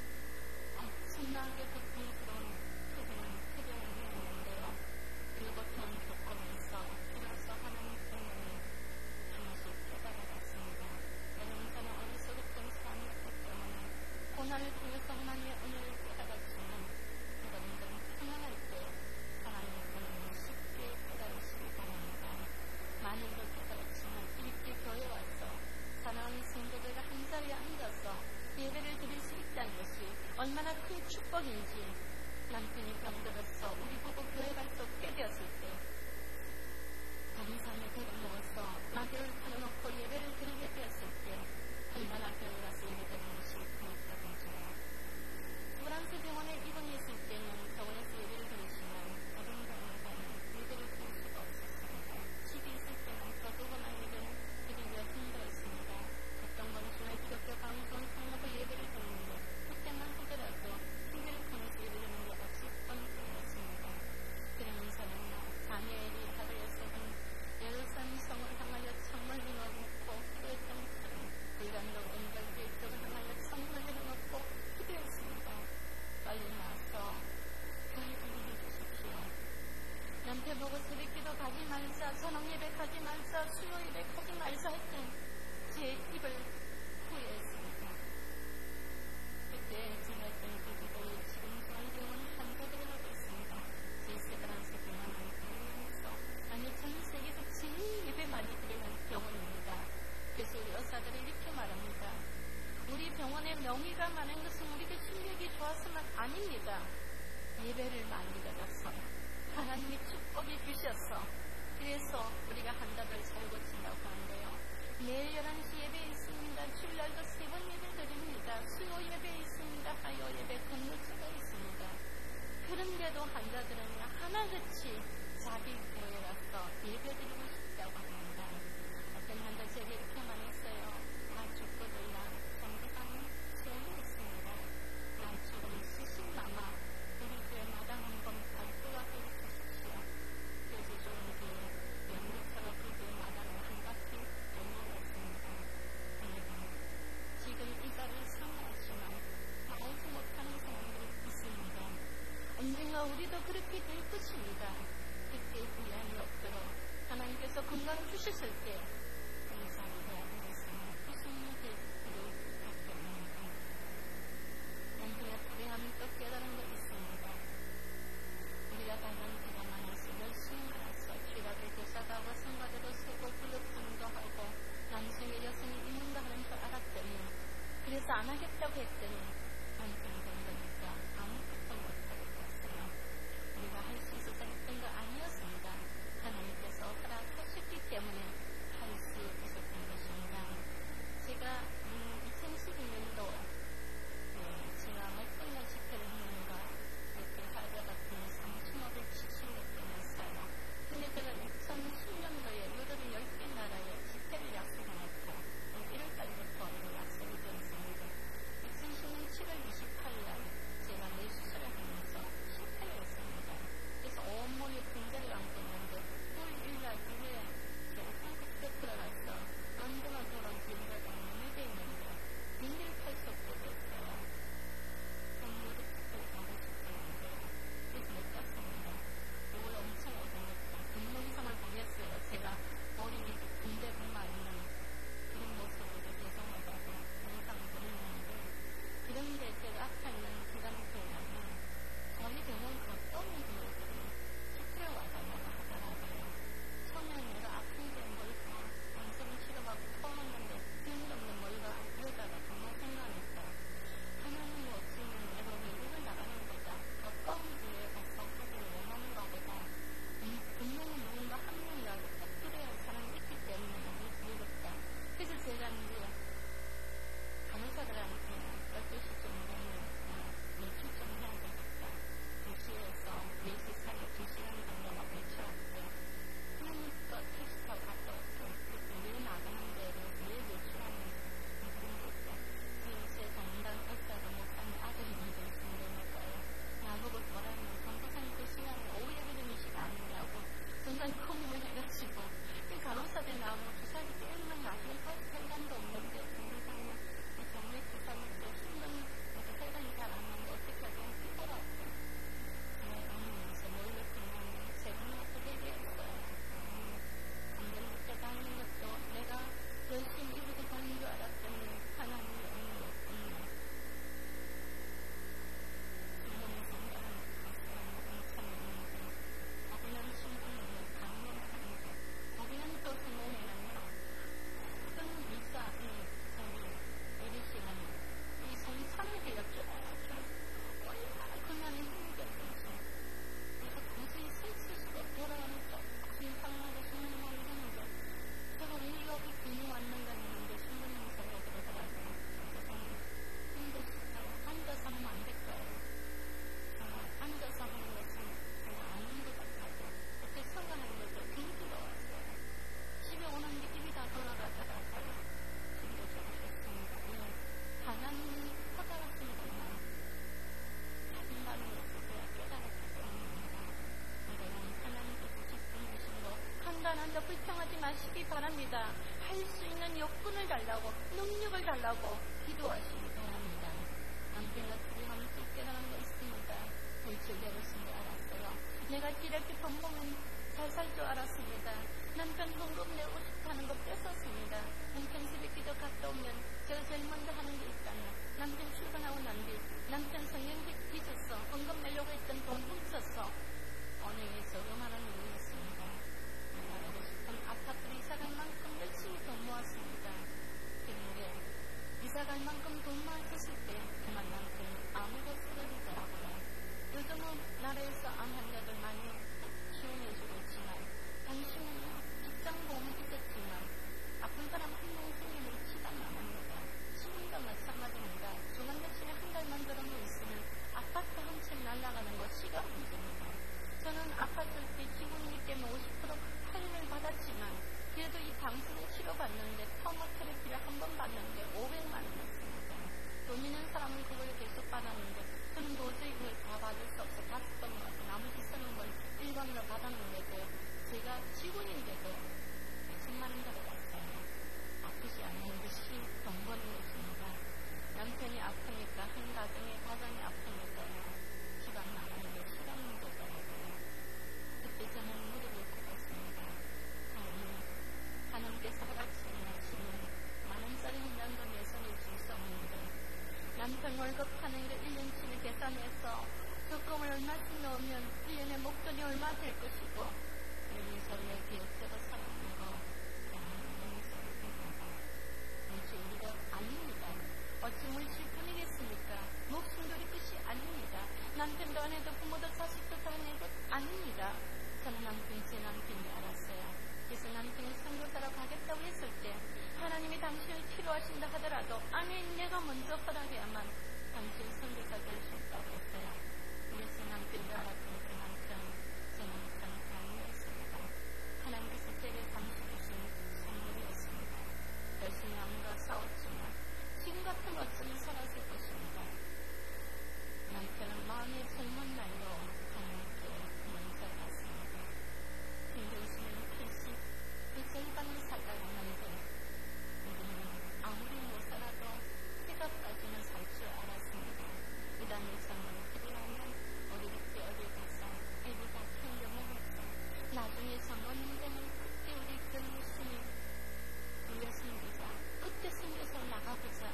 엄청나게 고통스러운 투병을 투병을 해왔는데요. 그것만 겪으면서 비로소 하나님 때문에 하나씩 깨달아갔습니다. 여러분, 저는 어리석었던 사람이었기 때문에 고난을 통해서 하나님의 은혜를 깨달았지만 여러분들은 평안할 때 하나님의 은혜를 쉽게 깨달으시기 바랍니다. 많이도 깨달았지만 이렇게 교회 와서 사랑하는 성도들과 한 자리에 앉아서 예배를 드릴 수 있다는 것이 얼마나 큰 축복인지 남편이 병들어서 우리 보고 교회 갈 수 없게 되었을 때 다른 사람의 배를 먹어서 마귀를 털어놓고 예배를 드리게 되었을 때 얼마나 교회 가서 예배 드리는 것이 고맙다든지. 프랑스 병원에 입원해 있을 때는 병원에서 예배를 드리지만 다른 병원에 가면 예배를 드릴 수가 없었습니다. 집에 있을 때는 더더구나 예배를 드리기가 힘들었습니다. 어떤 건 주의 기독교 방송 통하고 예배를 드리는데 그때만 하더라도 티비를 통해서 예배를 드리는 게 없을 뻔했습니다. 그러면서는 다니엘이 하루에 세번 예루살렘 성을 향하여 창문을 넣어놓고 기도했던 것처럼 불감도 은갈기의 쪽을 향하여 창문을 믿습니다. 예배를 많이 드렸어. 하나님이 축복해 주셨어. 그래서 우리가 한 달을 잘 고친다고 하는데요. 내일 열한 시 예배 있습니다. 주일날도 세 번 예배 드립니다. 수요 예배 있습니다. 화요 예배 건너체가 있습니다. 그런데도 환자들은 하나같이 자기 교회에 가서 예배 드리고 싶다고 합니다. 어떤 환자 제게 이렇게 말했어요. 나 죽고들라 정직한 죄는 있습니다. 나 죽음 쓰신 마마 우리 교회 마당 한번 발표가 되게 주십시오. 그래서 좋은 뒤에 영국처럼 그 교회 마당을 한 바퀴 돌려봤습니다. 지금 이가를 상하지만 나오지 못하는 사람들이 있습니다. 언젠가 우리도 그렇게 될 것입니다. 그때 후회함이 없도록 하나님께서 건강 주셨을 때 감사합니다. 무슨 일이 밖에 없습니다. 남편의 불행함이 또 깨달은 것 있습니다. 우리가 받는 비가 많아서 열심히 살아서 쥐락을 교사하고 성가대도 세고 불협등도 하고 남성의 여성이 있는가 하는 줄 알았더니 그래서 안 하겠다고 했더니 남편이 된 거니까 아무것도 못하게 됐어요. 우리가 할 수 있어서 했던 거 아니었습니다. 하나님께서 허락하셨기 때문에 할 수 있었던 것입니다. 제가 음, 이천십이 년도 네, 제가 맥도날드 집회를 했는가 그때 하루가 같은 삼천오백칠십 몇 개였어요. 근데 제가 이천십 년도에 유럽의 열 개 나라에 집회를 약속해놓고 일월 달부터 이거 약속이 되었습니다. 이천십 년 칠월 이십팔 일 제가 뇌수술을 하면서 실패를 했습니다. 그래서 온몸이 붕대를 안고 있는데 토요일날 이후에 제가 한국에 들어가서 런던을 돌아온 비행기가 너무 돼 있는데 비행기를 탈 수 없게 됐어요. 한국에 특별히 가고 싶었는데 그래서 못 갔습니다. 이걸 엄청 어려웠고 동영상을 보냈어요. 제가 머리에 붕대뿐만 있는 그런 모습으로 죄송하다고 영상을 보냈는데 그런데 제가 앞에 있는 기간표에는 저희 병원 가까운 교회들이 집회를 와달라고 하더라고요. 처음에는 아픈데 뭘까 원수를 치료받고 퍼먹는데 쓸모없는 뭘까 이러다가 정말 생각했어요. 하나님이 없으면 내가 외국을 나가는 거다. 가까운 교회에 가서 그들을 원하는 것보다 분명히 누군가 한 명이라도 꼭 그래야 할 사람이 있기 때문에 너무 두렵다. 그래서 제가 이제 간호사들한테 열두 시쯤 되면 매출 좀 해야 되겠다. 두 시에서 네 시 사이에 두 시간 정도만 외출할게. 그러니까 테스트하고 갔다 올게. 왜 나가는 데를 왜 외출하는지 그런 것도 제 담당 의사가 목사님 아들이 먼저 있으니까요. 나보고 뭐라면 전도사님 그 시간에 오후 예배 드리는 시간 아니냐고 전날 고민을 해가지고 그 간호사들 나오면 주사기 때문에 나중에 할 생각도 없는데 전도사님 정말 주사기 또 힘든 혈관이 잘 안 나는데 어떻게 하면 피곤하고 그러면서 뭘 느끼냐면 제가 어떻게 얘기했어요. 안전부터 다니는 것도 내가 열심히 이루고 다니는 줄 알았더니 하나님이 없는 없네. 이번에 성장하는 것은 엄청 있는데 거기는 신분을 강요를 하는데 거기는 또 성공해라면 어떤 미사이 저기 에리시는 이 성찬을 되었죠. 얼마나 그날이 힘들었는지 그래서 도저히 설칠 수가 돌아가는 심상하고 신문하고 이러는데 제가 왜 여기 괜히 왔는가 했는데 신문 행사가 그러더라고요. 세상에 힘드시다고 앉아서 하면 안 될까요? 정말 앉아서 하는 것은 정말 아닌 것 같아서 그때 성가하는 것도 굉장히 왔어요. 집에 오는데 입이 다 돌아가더라고요. 그리고 제가 했습니다. 왜 하나님이 허락하시니까 자신만의 모습을 깨달았기 때문입니다. 여러분 하나님께서 직분하신 거 판단한다 불평하지 마시기 바랍니다. 할 수 있는 여건을 달라고 능력을 달라고 기도하시기 바랍니다. 남편과 둘이 함께 깨달은 거 있습니다. 돌출되고 있는 줄 알았어요. 내가 이렇게 돈 보면 잘 살 줄 알았습니다. 남편 헌금 내고 싶다는 거 뺏었습니다. 남편 새벽기도 갔다 오면 제가 제일 먼저 하는 게 있다면 남편 출근하고 난 뒤 남편 성형기 뒤졌어. 헌금 내려고 했던 돈 훔쳤어. 은행에서 요만한 일을 했습니다. 내가 알고 싶은 아파트를 이사갈 만큼 열심히 돈 모았습니다. 그런데 이사갈 만큼 돈 모았을 때 그만 남편이 아무것도 쓰러지더라고요. 계산해서 적금을 얼마씩 넣으면 일 년에 목돈이 얼마 될 것이고 여기서 내 계획대로 살아가는 거 여기서 물질 우리가 아닙니다. 어찌 물질뿐이겠습니까? 목숨 드릴 것이 아닙니다. 남편도 아내도 부모도 자식도 다 내 것 아닙니다. 저는 남편 제 남편이 알았어요. 그래서 남편이 선교사로 가겠다고 했을 때 하나님이 당신을 필요하신다 하더라도 아내인 내가 먼저 허락해야만 당신 선교사 될 수 있다고 했어요. 그래서 남편도 알았던 그 남편, 제 남편 강요했습니다. 하나님께서 제게 감수주신 선물이었습니다. 열심히 아무가 싸웠지만 지금 같은 멋짐을 살았을 것입니다. 남편은 마음의 젊은 날로 하나님께 용서를 받습니다. 힘들수는 필시 그 절반을 살아가는데 우리는 아무리 못 살아도 해가까지는 살 줄 알았습니다. 이단의 정을 필요하면 우리 그때 어디 가서 애보다 챙겨 먹었어. 나중에 정원인 되면 그때 우리 결혼했으니 우리가 생기자. 그때 생겨서 나가보자.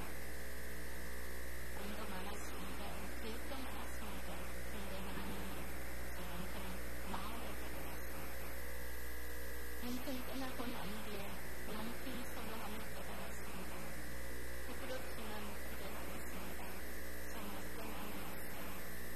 돈도 많았습니다. 계획도 많았습니다. 근데 하나님은 제 남편을 마음에 들어갔습니다. 남편 떠나고 난 뒤에 남편이 소명함을 깨달았습니다. 부끄럽지만 기대하겠습니다. 정말 떠나면서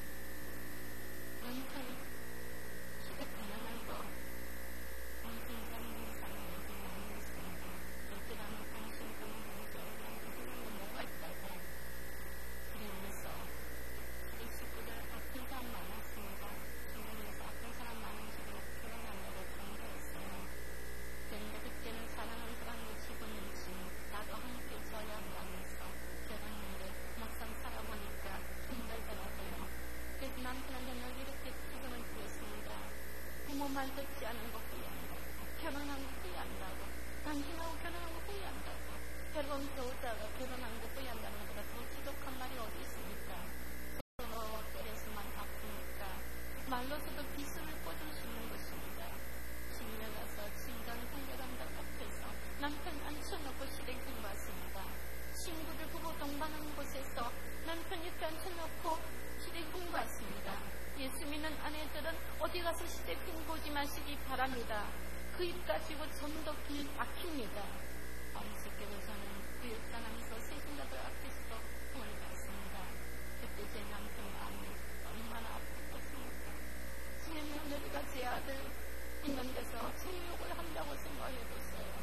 남편 시댁 가난한 거 남편 장님 사랑을 얘기 많이 했습니다. 그때라면 당신 때문에 저희랑 그런 뭐가 있다고 그러면서 우리 식구들 아픈 사람 많았습니다. 주변에서 아픈 사람 많은 집으로 결혼한다고 반대했어요. 그런데 그때는 사랑하는 사람이 죽었는지 나도 함께 져야 한다면서 결혼했는데 막상 살아보니까 힘들더라고요. 그래서 남편한테 늘 이렇게 기도를 드렸습니다. 부모 말 듣지 않은 거 후회한다고, 결혼한 거 후회한다고, 당신하고 결혼한 거 후회한다고, 결혼 배우다가 결혼한 거 후회한다는 것보다 더 지독한 말이 어디 있습니까? 서로 때려서만 아프니까 말로서도 비수를 꽂을 수 있는 것입니다. 집에 가서 진단 상대감다 앞에서 남편 앉혀놓고 시댁 공부했습니다. 친구들 부부 동반하는 곳에서 남편 옆에 앉혀놓고 시댁 공부했습니다. 예수 믿는 아내들은 어디 가서 시댁 공부하지 마시기 바랍니다. 그 입 가지고 전도 길 막힙니다. 어리석게도 저는 교육당하면서 세신자들 앞에서도 공을 받습니다. 그때 제 남편 마음이 얼마나 아팠겠습니까? 제 며느리가 제 아들 있는 데서 체육을 한다고 생각해봤어요.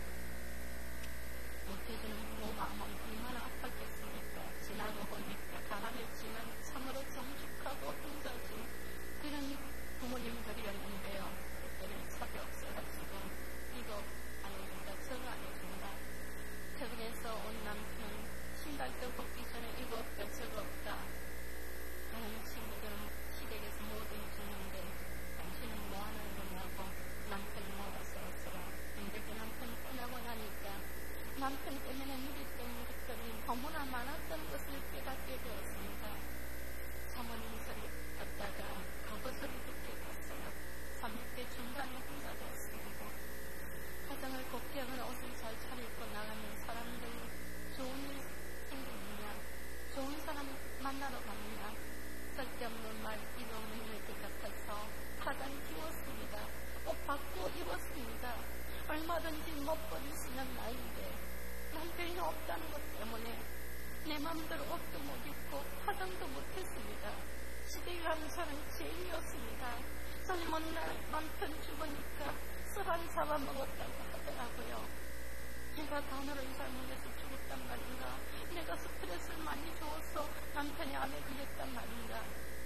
못해주는 부모 마음은 얼마나 아팠겠습니까? 지나고 보니까 가난했지만 참으로 정직하고 긍정적인 그런 부모님들이었는데요. 그때는 삽이 없어가지고 이거 안 해준다, 저거 안 해준다. 그래서 온 남편 신발도 벗기 전에 이거 없다, 저거 없다. 다른 친구들은 시댁에서 뭐든 주는데 당신은 뭐 하는 거냐고 남편이 몰아서 왔어요. 근데 그 남편 떠나고 나니까 남편 때문에 누렸던 것들이 너무나 많았던 것을 깨닫게 되었습니다. 사모님 소리 듣다가 과거 소리 듣게 됐어요. 삼십 대 중반에 혼자 되었습니다. 화장을 곱게 하거나 옷을 잘 차려입고 나가는 사람들이 좋은 일 생기느냐, 좋은 사람 만나러 가느냐, 쓸데없는 말 입어오는 것 같아서 화장 지웠습니다. 옷 바꾸어 입었습니다. 얼마든지 못 버릴 수 있는 나이인데 남편이 없다는 것 때문에 내 마음대로 옷도 못 입고 화장도 못했습니다. 시댁에 가는 사람이 죄인이었습니다. 저는 먼날 남편 죽으니까 술 잡아먹었다고 하더라고요. 내가 단어를 잘못해서 죽었단 말인가, 내가 스트레스를 많이 줘서 남편이 암에 걸렸단 말인가.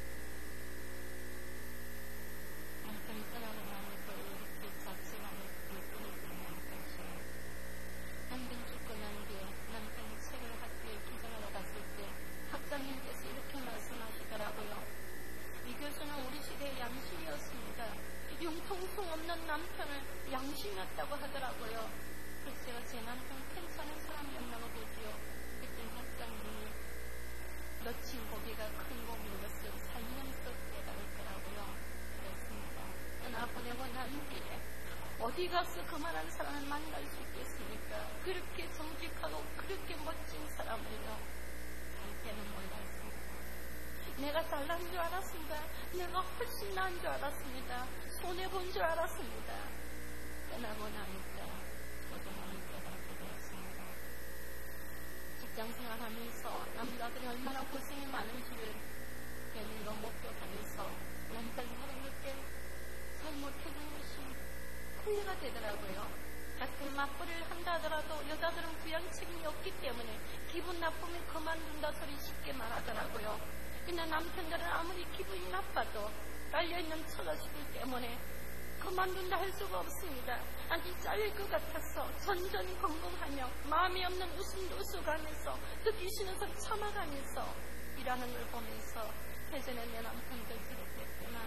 남편이 떠나고 나니까 이렇게 자책하는 물건을 보는 것이에요. 남편 죽고 난 뒤에 남편이 책을 학교에 기증하러 갔을 때 학장님께서 이렇게 말씀하시더라고요. 이 교수는 우리 시대의 양심이었습니다. 융통성 없는 남편을 양심이었다고 하더라고요. 그래서 제가 제 남편 괜찮은 사람이었나고 보지요. 그때 학장님이 놓친 고기가 큰 고기인 것을 살면서 깨달았더라고요. 그랬습니다. 떠나보내고 난 뒤에 어디 가서 그만한 사람을 만날 수 있겠습니까? 그렇게 정직하고 그렇게 멋진 사람을요. 갈 때는 몰랐습니다. 내가 잘난 줄 알았습니다. 내가 훨씬 나은 줄 알았습니다. 손해본 줄 알았습니다. 떠나고 나니까 저도 많이 깨닫게 되었습니다. 직장생활 하면서 남자들이 얼마나 고생이 많은지를 괜히로 목격하면서 남편이 그렇게 잘못해준 것이 후회가 되더라고요. 같은 맞벌이를 한다 하더라도 여자들은 부양 책임이 없기 때문에 기분 나쁘면 그만둔다 소리 쉽게 말하더라고요. 근데 남편들은 아무리 기분이 나빠도 딸려있는 처자식들 때문에 그만둔다 할 수가 없습니다. 아직 잘릴 것 같아서 전전히 건강하며 마음이 없는 웃음도 웃어가면서 듣기 싫은 소리 참아가면서 일하는 걸 보면서 예전에 내 남편들 그랬겠구나.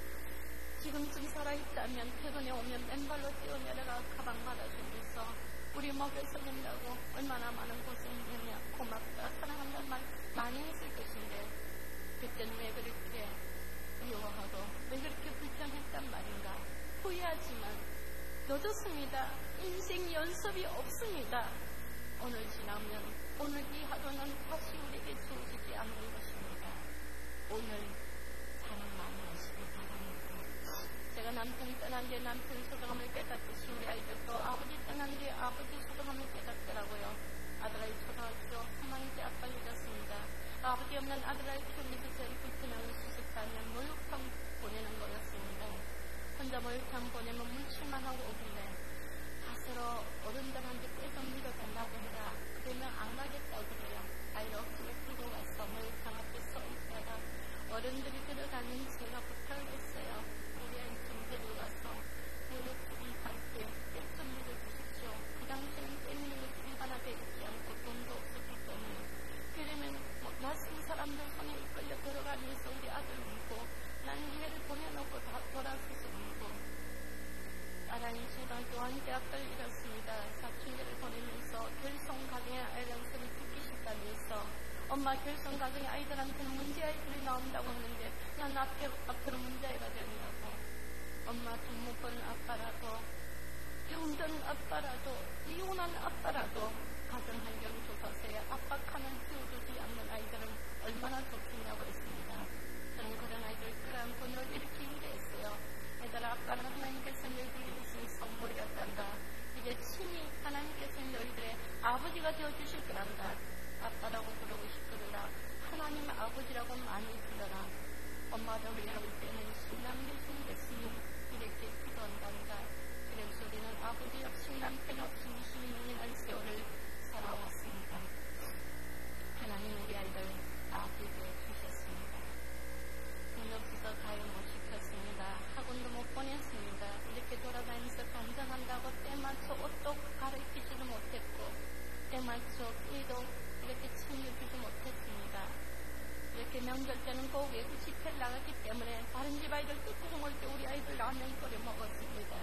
지금쯤 살아있다면 퇴근에 오면 맨발로 뛰어내려가 가방 받아주면서 우리 먹여서 된다고 얼마나 많은 고생이냐 고맙다 사랑한다는 말 많이 했을 것인데 그때는 왜 그렇게 미워하고 왜 그렇게 불평했단 말인가. 후회하지만 늦었습니다. 인생 연습이 없습니다. 오늘 지나면 오늘 이 하루는 다시 우리에게 주어지지 않는 것입니다. 오늘 사랑 많이 하시기 바랍니다. 제가 남편 떠난 뒤에 남편 소중함을 깨닫듯이 우리 아이들도 아버지 떠난 뒤에 아버지 소중함을 깨닫더라고요. 아들아이 초등학교 삼 학년 때 아빠를 잃었습니다. 아버지 없는 아들아이 키우면서 제일 불편한 수습하면 목욕탕 보내는 거였습니다. 혼자 목욕탕 보내면 물칠만 하고 오길래 가서로 어른들한테 떼좀 밀어달라고 해라. 그러면 안 가겠다고 그래요. 아이를 억지로 끌고 가서 목욕탕 앞에 서 있다가 어른들이 들어가면 제가 부탁을 했어요. 우리 아이 좀 데려가서 목욕탕 갈때 떼 좀 밀어주십시오. 그 당시에는 떼 밀는 것이 얼마나 되지 않고 돈도 없었기 때문에 그러면 뭐 낯선 사람들 손에 이끌려 들어가면서 우리 아들 울고 나는 이해를 보내놓고 다 돌아서서 울고 딸아이 초등학교 왕대학교를 잃었습니다. 사춘기를 보내면서 결손가정의 아이라는 소리 듣기 싫다면서 엄마 결손가정의 아이들한테는 문제아이들이 나온다고 하는데 난 앞에, 앞으로 문제아이가 된다고. 엄마 돈 못 버는 아빠라도 병든 아빠라도 이혼한 아빠라도 가정환경 조사서에 압박하는 키워주지 않는 아이들은 얼마나 좋겠냐고 했습니다. 저는 그런 아이들 끌어안고 늘 이렇게 일했어요. 얘들아, 아빠는 하나님께서 너희들이 주신 선물이었단다. 이제 친히 하나님께서 너희들의 아버지가 되어주실 거란다. 아빠라고 부르고 싶으라. 하나님 아버지라고 많이 불러라. 엄마도 외로울 때는 신랑 대신 예수님 이렇게 기도한단다. 그래서 우리는 아버지 없이 남편 없이 이십이 년이라는 세월을 살아왔습니다. 하나님 우리 아이들 아버지 되어주셨습니다. 돈 없어서 가요 못 시켰습니다. 학원도 못 보냈습니다. 이렇게 돌아다니면서 감정한다고 때맞춰 옷도 가르치지도 못했고 때맞춰 끼도 이렇게 챙겨주지 못했습니다. 이렇게 명절 때는 꼭 외국 집회를 나갔기 때문에 다른 집 아이들 뜻하고 올 때 우리 아이들 라면 끓여 먹었습니다.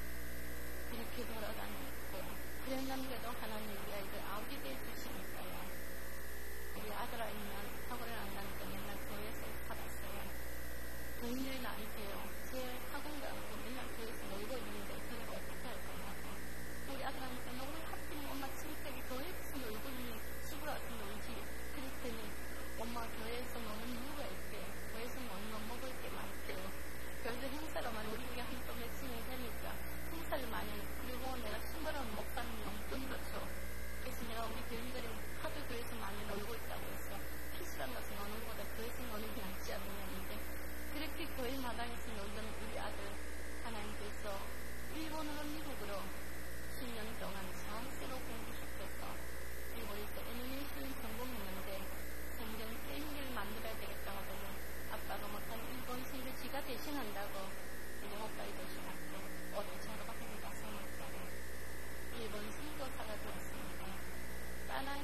이렇게 돌아다녔고 그랬는데도 하나님 우리 아이들 아버지 되어주시니까요. 우리 아들아이는 학원을 안 가니까 맨날 교회에서 살았어요. 돈일은 아니세요. 제 학원 가고 맨날 교회에서 놀고 있는데 저는 어떻게 할 거냐고. 우리 아들한테 너 왜 하필 엄마 친척이 교회에서 놀고 있니? 집으로 와서 놀지. 그랬더니 엄마 교회에서 노는 이유가 있대. 교회에서 노는 건 먹을 게 많대요. 교회에서 행사로만 우리 집에 한 번 매칭이 되니까 행사를 많이 해. 그리고 내가 신부라는 목사님 용돈도 줘. 그래서 내가 우리 교인들이 하도 교회에서 많이 놀고 있다고 해서 피스랑 가서 노는 것보다 교회에서 노는 게 낫지 않느냐는데 그렇게 교회 마당에서 놀던 우리 아들 하나님께서 일본으로 미국으로 십 년 동안 사학세로 공부시켜서 일본에서 애니메이션 전공했는데 생전 게임기를 만들어야 되겠다고 하더니 아빠가 못한 일본 생을 지가 대신한다고 일본까지 대신하고 어디 작업하는 가서 못하고 일본 선교사가 되었습니다. 딸아이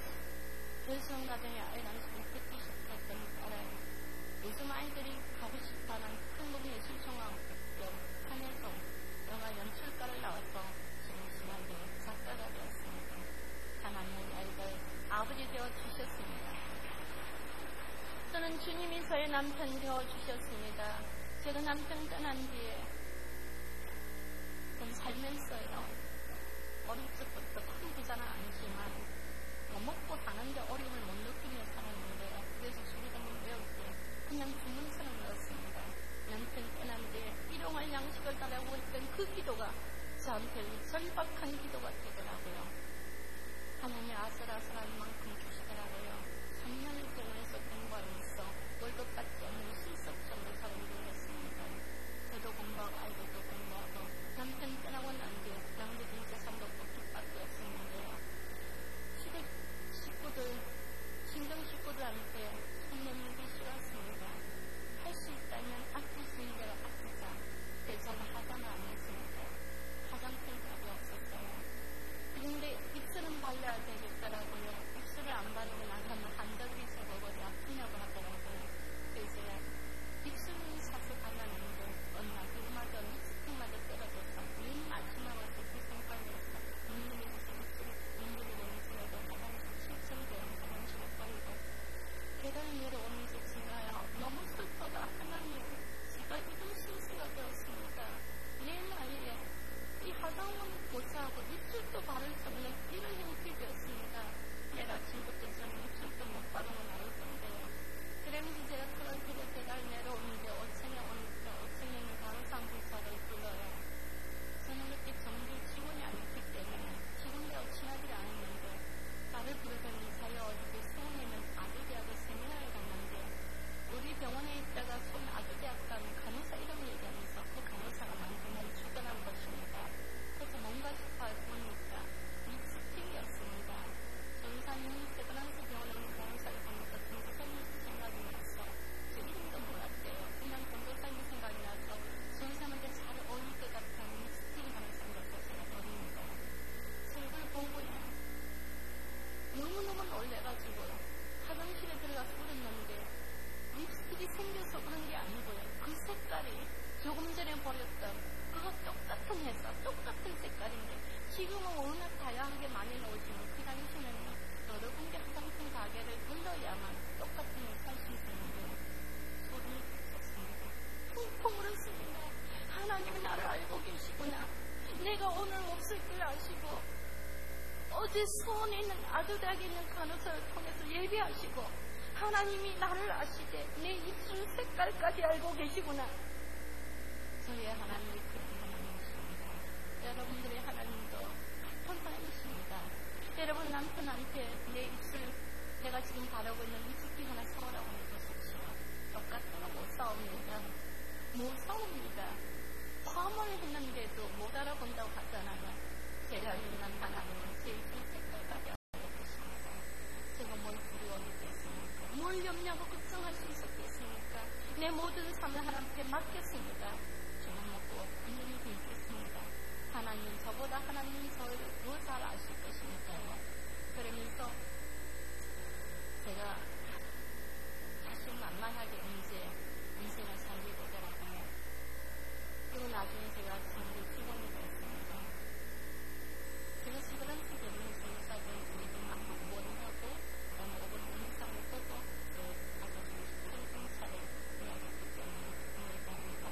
결손가정의 아이라는 소리 듣기 싫었던 딸아이 요즘 아이들이 가고 싶어하는 한국예술종합학교 한예종 영화 연출가를 나와서 지금 시간에 작가가 되었습니다. 하나님의 아이들 아버지 되어주셨습니다. 저는 주님이 저의 남편 되어주셨습니다. 제가 남편 떠난 뒤에 좀 살면서요. 어릴 적부터 큰 부자는 아니지만 뭐 먹고 사는데 어려움을 못 느끼며 살았는데 그래서 수리동을 배울 때 그냥 주문처럼 넣었습니다. 남편 떠난 뒤에 일용할 양식을 달라고 했던 그 기도가 저한테는 절박한 기도가 되더라고요. 하나님이 아슬아슬한 만큼 주시더라고요. 삼 년을 병원에서 공부하면서 월급 받지 않는 실습전도 사람들을 했습니다. 저도 공부하고 아이들도 공부하고 남편 떠나고 난 뒤에 남겨진 재산도 복잡밖에 없었는데요. 시댁 식구들, 친정 식구들한테 손 내밀기 싫었습니다. 할 수 있다면 아낄 수 있는 대로 아끼자. 그래서 저는 화장을 안 했습니다. 화장품 값이 없었어요. 그런데 입술은 발라야 되겠더라고요. 입술을 안 바르고 나가면 한더기 적어버리 아프냐고 하더라고요. 그래서 입술은 사서 발랐는데 얼마 그마저 립스틱마저 떨어져서 맨 마지막으로 그 손가락에서 눈물이 입술이 눈물이 내리더라도 화장실 실천되어 화장실에 버리고 계단을 내려오면서 제가요 너무 슬퍼가 하나님 제가 이런 실수가 되었습니다. 내 나이에 이 화장은 고사하고 입술도 바를 수 없는 이런 형태 되었습니다. 내일 아침부터 저는 입술도 못 바르고 나올 건데요. 그러면서 제가 그런 계단을 내려오는데 오층에 오니까 오층에 있는 가로상 부사를 불러요. 저는 그때 정규 직원이 아니기 때문에 직원들하고 친하지 않았는데 나를 부르더니 자기 어저께 수원에 있는 아주대학을 세미나를 갔는데 우리 병원에 있다가 수원 아주대학 간 간호사 이름 얘기하면서 그 간호사가 만든 출근한 것입니다. 그래서 뭔가 싶어 보니까 립스틱이었습니다. 조의사님이 세브란스 병원에 있는 간호사를 보니까 전도사님 생각이 나서 제 이름도 몰랐대요. 그냥 전도사님 생각이 나서 조의사님한테 잘 어울릴 것 같은 립스틱이 하나 생겨서 제가 버립니다. 제 얼굴 보고요. 너무너무 놀래가지고요. 화장실에 들어가서 울었는데 립스틱이 생겨서 그런 게 아니고요. 그 색깔이 조금 전에 버렸던 그거 똑같은 회사, 똑같은 색깔인데 지금은 워낙 다양하게 많이 나오지만 그 당시에는 여러 군데 화장품 가게를 불러야만 똑같은 걸 살 수 있었는데 소름이 돋았습니다. 펑펑 울었습니다. 하나님이 나를 알고 계시구나. 내가 오늘 없을 줄 아시고 어제 수원에 있는 아주대학에 있는 간호사를 통해서 예비하시고 하나님이 나를 아시되 내 입술 색깔까지 알고 계시구나. 저희의 하나님이 그런 하나님이십니다. 여러분들의 하나님도 같은 하나님이십니다. 여러분 남편한테 내 입술 내가 지금 바르고 있는 립스틱 하나 사오라고 해주십시오. 똑같은 거 못 사옵니다. 못 사옵니다. 화음을 했는데도 못 알아본다고 하잖아요. 제가 믿는 하나님은 제 입술 색깔까지 알고 계십니다. 제가 뭘 두려워하겠습니까? 뭘 염려하고 걱정할 수 있었겠습니까? 내 모든 삶을 하나님께 맡겼습니다. 저는 먹고 인연이 되겠습니다. 하나님 저보다 하나님 저를 더 잘 아실 것이니까요. 그러면서 제가 다시 만만하게 이제 인생을 살게 되더라고요. 그리고 나중에 제가 정부 직원이 되었습니다. 제가 세브란스 병원에 조의사들 우리들만 원하고 그다음에 오번 영상을 보고 아주 행정차를 해야겠기 때문에 우리가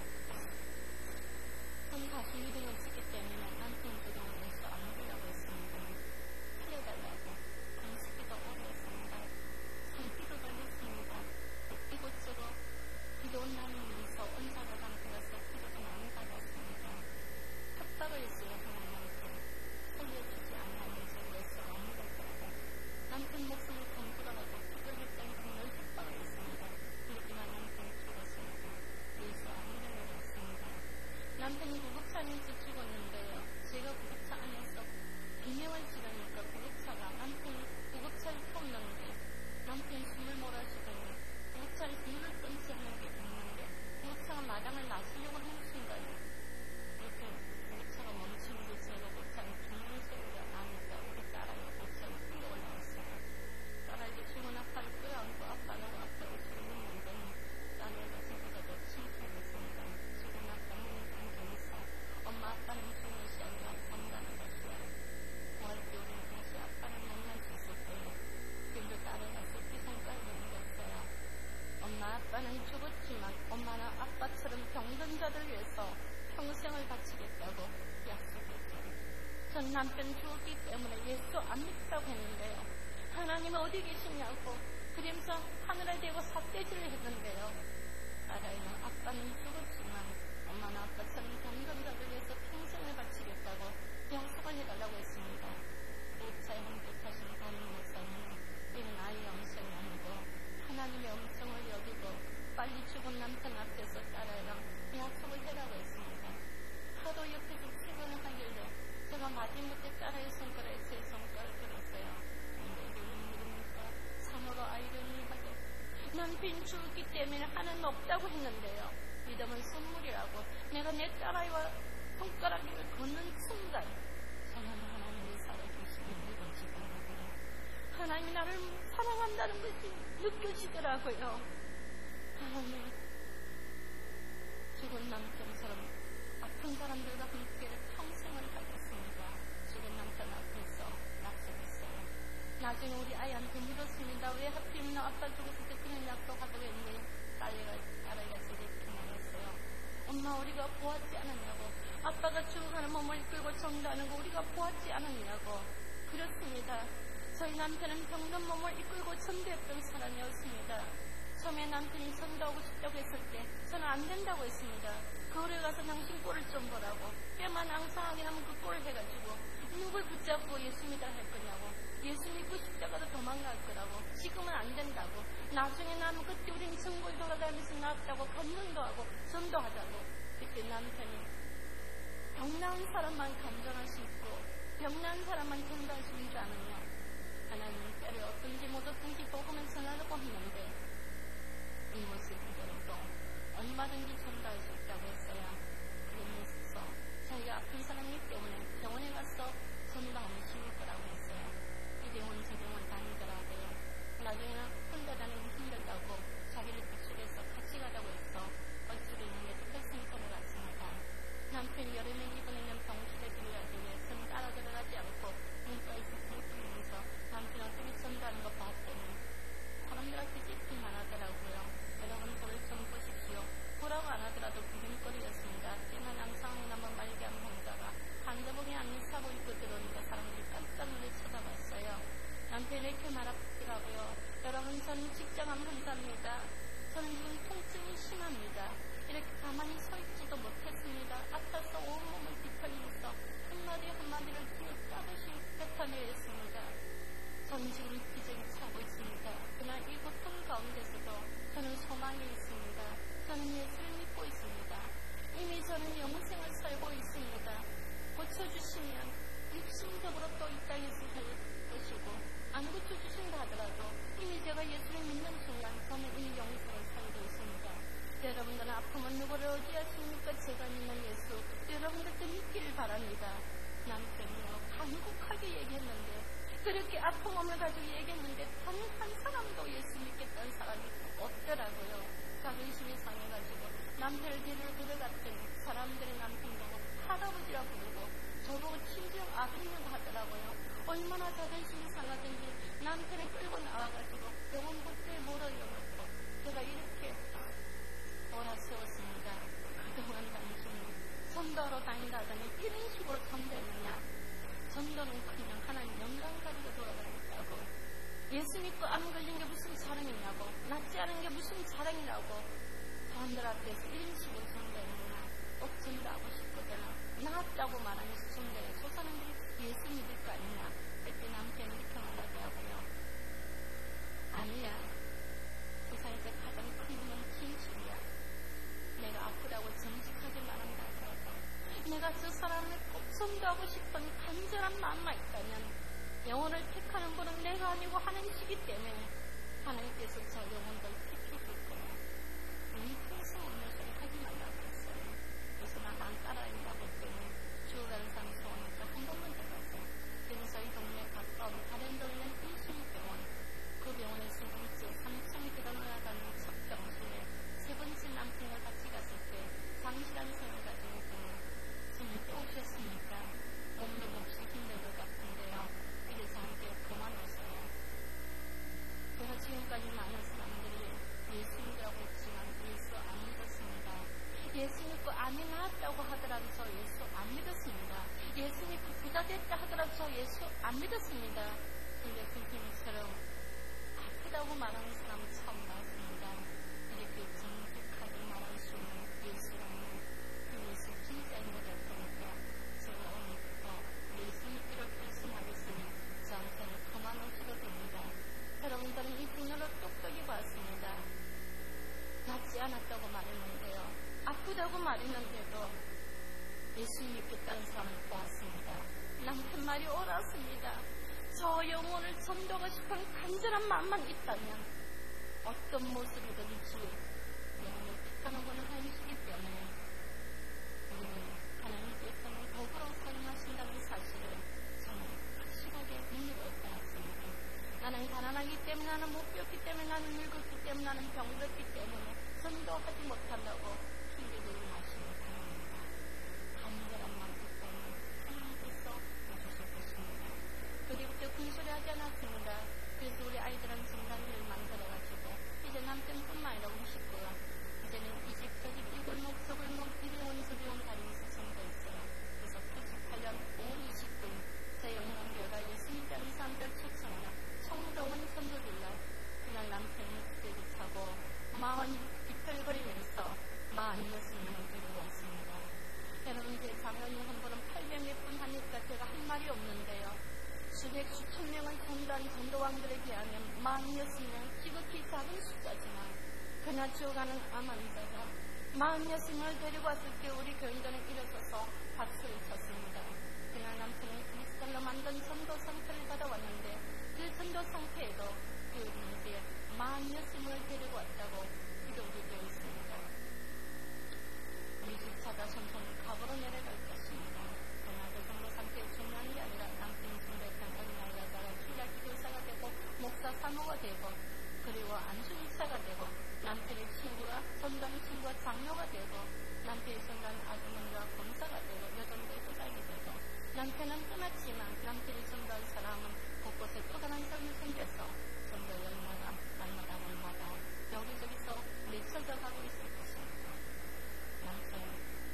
전 다시 일등을 찍기 때문에 남편 그동안 연수 안 하려고 했습니다. 살려달라고 간식기도 오래 했습니다. 산기도 걸렸습니다. 이곳저곳 기도 나누면서 은사가 상태여서 기도도 많이 받았습니다. 협박을 했어요. 하나님한테 살려주지 않으면서 예수가 아무렇더라고 남편 목숨을 건드려가지고 죽여줬다는 그런 협박을 했습니다. 그렇지만 남편이 죽었습니다. 예수 아무렇게 했습니다. 남편이 구급차에서 죽었는데요. 제가 구급차 안에서 비명을 지르니까 구급차가 남편이 구급차를 태웠는데 남편이 숨을 몰아쉬더니 구급차를 비를 끊지 않는 게 있는데 구급차가 마당을 나서려고 하는 순간에 이렇게 구급차가 멈추는데 제가 구급차를 주문 소리가 나니까 우리 딸아이가 구급차를 끌어 올라왔어요. 딸아이가 죽은 아빠를 끌어안고 아빠라고 아빠를 부르는데 딸아이가 저보다 더 침착했습니다. 죽은 아빠 눈을 감겨있어 엄마 아빠는 죽는 시간이라 건강한 것이야. 구할 때 우리는 다시 아빠를 만날 수 있을 거예요. 그런데 딸아이가 쏟기 손가락을 물었어요. 엄마 아빠는 죽었지만 엄마는 아빠처럼 병든 자들 위해서 평생을 바치겠다고 약속했어요. 전 남편 죽었기 때문에 예수 안 믿다고 했는데요. 하나님은 어디 계시냐고 그러면서 하늘에 대고 삿대질을 했는데요. 주었기 때문에 하나님 없다고 했는데요. 믿음은 선물이라고 내가 내 딸아이와 손가락을 걷는 순간 저는 하나님이 살아계심이 믿어지더라고요. 하나님이 나를 사랑한다는 것이 느껴지더라고요. 하나님, 죽은 남편처럼 아픈 사람들과 함께 평생을 가졌습니다. 죽은 남편 앞에서 약속했어요. 나중에 우리 아이한테 물었습니다. 왜 하필이면 아빠 죽었을 때 그냥 약속하다고 했니? 딸애가, 딸아이가 제게 이렇게 말했어요. 엄마, 우리가 보았지 않았냐고. 아빠가 죽어가는 몸을 이끌고 전도하는 거 우리가 보았지 않았냐고. 그렇습니다. 저희 남편은 병든 몸을 이끌고 전도했던 사람이었습니다. 처음에 남편이 전도하고 싶다고 했을 때 저는 안 된다고 했습니다. 거울에 가서 당신 꼴을 좀 보라고. 뼈만 앙상하게 하면 그 꼴을 해가지고 누굴 붙잡고 예수 믿으라 할 거냐고. 예수 믿고 싶다가도 도망갈 거라고. 지금은 안 된다고. 나중에 나면 그때 우린 전국을 돌아다니면서 나왔다고 검문도 하고 전도하자고. 그때 남편이 병나은 사람만 감정할 수 있고 병나은 사람만 전도할 수 있는 줄 아느냐. 하나님 때를 어떤지 못 어떤지 복음을 전하려고 했는데 이 모습 그대로도 얼마든지 전도할 수 있다고 했어요. 그러면서 자기가 아픈 사람이기 때문에 병원에 가서 전도하면 쉬울 거라고 했어요. 이 병원 저 병원 다니더라고요. 나중에는 혼자 다니면 힘들다고 자기를 구출해서 같이 가자고 해서 얼추로 있는 특별센터를 갔습니다. 남편이 여름에 입원해 있는 병실에 들어가기 위해서는 따라 들어가지 않고 문과에서 불풀면서 남편 어떻게 전도하는 거 봤더니 사람들한테 찝기만 하더라고요. 여러분 저를 좀 보십시오. 보라고 안 하더라도 구경거리였습니다. ጤ나 양상이나 뭐 말기암 환자가 환자복에 안에 사고 입고 들어오니까 사람들이 깜짝 놀래 쳐다봤어요. 남편이 이렇게 말하더라고요. 여러분 저는 직장암 환자입니다. 저는 지금 통증이 심합니다. 이렇게 가만히 서 있지도 못했습니다. 아파서 온몸을 뒤틀리면서 한마디 한마디를 뒤에 짜듯이 뱉어내었습니다. 저는 지금 기적이 차고 있습니다. 그러나 이 고통 가운데서도 저는 소망이 있습니다. 저는 예수를 믿고 있습니다. 이미 저는 영생을 살고 있습니다. 고쳐주시면 육신적으로 또 이 땅에서 살 것이고 안 고쳐주신다 하더라도 이미 제가 예수를 믿는 순간 저는 이 영생을 살고 있습니다. 여러분들은 아픔은 누구를 의지하십니까? 제가 믿는 예수 여러분들도 믿기를 바랍니다. 남편이요 간곡하게 얘기했는데 그렇게 아픈 몸을 가지고 얘기했는데 단 한 사람도 예수 믿겠다는 사람이 없더라고요. 자존심이 상해가지고 남편을 데리러 들어갔더니 사람들이 남편 보고 할아버지라 부르고 저보고 친정 아버님이라고 하더라고요. 얼마나 자존심이 상하든지 남편을 끌고 나와가지고 병원 호텔에 몰아넣고 제가 이렇게 몰아세웠습니다. 그동안 당신이 전도로 다닌다더니 이런 식으로 전도했느냐. 전도는 그냥 하나님 영광 가지고 돌아다녔다고. 예수 믿고 암 걸린 게 무슨 자랑이냐고. 낫지 않은 게 무슨 자랑이라고. 사람들 앞에서 이런 식으로 전도했느냐. 꼭 전도하고 싶거든요. 나았다고 말하면서 전도해. 저 사람들이 예수 믿을 거 아니냐. 그때 남편이 이렇게 말하더라고요. 아니야. 세상에서 가장 큰 힘은 진실이야. 내가 아프다고 정직하게 말한다 하더라도 내가 저 사람을 꼭 전도하고 싶은 간절한 마음만 있다면 영혼을 택하는 분은 내가 아니고 하나님이시기 때문에 하나님께서 저 영혼들 택해줄 거야. 이 평생 없는 소리 하지 말라고 했어요. 그래서 난 안 따라한다고 했더니 죽어가는 사람 소원에서 한 번만 더 가서 그래서 이 동네에 가까운 다른 동네는 일순병원 그 병원에서 일제 삼 층에 들어가는 첫 병실에 세 번째 남편과 같이 갔을 때 장실한 생을 가지고 있더니 지금 또 오셨습니까? 몸도 몹시 힘들 것 같은데요. 이래서 함께 그만뒀어요. 그래서 지금까지 많은 사람들이 예수 믿으라고 했지만 예수 안 믿었습니다. 예수 믿고 암이 나았다고 하더라도 저 예수 안 믿었습니다. 예수 믿고 부자 됐다 하더라도 저 예수 안 믿었습니다. 근데 선생님처럼 아프다고 말하는 사람은 처음 봤습니다. 이렇게 정직하게 말할 수 있는 예수라는 그 예수 진짜인 것 같으니까 제가 오늘부터 예수 믿기로 결심하겠으니 저한테는 그만 오셔도 됩니다. 여러분들은 이 분으로 똑똑히 봤습니다. 낫지 않았다고 말했는데요. 아프다고 말했는데도 예수 믿겠다는 사람을 보았습니다. 남편 말이 옳았습니다. 저 영혼을 전도하고 싶은 간절한 마음만 있다면 어떤 모습이든지 영혼을 택하는 것은 하나님이시기 때문에 우리는 하나님께서는 더불어 사용하신다는 사실을 저는 확실하게 믿는 것 같습니다. 나는 가난하기 때문에, 나는 못 배웠기 때문에, 나는 늙었기 때문에, 나는 병들었기 때문에 전도하지 못한다고 핑계대지 마시기 바랍니다. 간절한 마음 때문에 하나님께서 해주실 것입니다. 그리부터 군소리하지 않았습니다. 그래서 우리 아이들은 진단을 만들어가지고 이제 남편뿐만 아니라 우리 식구가 이제는 이 집 저 집 이 골목 저 골목 이리온 저리온 다니면서 선거했어요. 그래서 팔십팔 년 온 이십 분 제 영광교회가 예수님께 이상별 초청하여 청동은 선도길날 그날 남편이 기대기 타고 마흔 비틀거리면서 마흔 여섯 명을 데리고 왔습니다. 여러분, 제 자매언니 한 분은 팔백 분 하니까 제가 할 말이 없는데요. 수백 수천 명을 전도한 전도왕들에 비하면 마흔 여섯 명, 지극히 작은 숫자지만 그날 죽어가는 암 환자가 마흔 여섯 명을 데리고 왔을 때 우리 교인들은 일어서서 박수를 쳤습니다. 그날 남편이 그리스도로 만든 전도 상태를 받아왔는데 그 전도 상태에도 교인은 이제 마흔 여섯 명을 데리고 왔다고 기록이 되어 있습니다. 우리 주차가 천천히 갑으로 내려갈 것입니다. 그러나 그 전도 상태에 중요한 게 아니라 남편이 전도했던 어린아이가 주일날 기도사가 되고 목사 사모가 되고 그리고 안수기사가 되고 남편의 친구가 전도하는 친구가 장로가 되고 남편의 전도하는 아주머니가 검사가 되고 여전대 부장이 되고 남편은 떠났지만 남편이 전도한 사람은 곳곳에 또 다른 삶이 생겨서 전도 열마다 날마다 날마다 여기저기서 맺혀져 가고 있을 것입니다. 남편,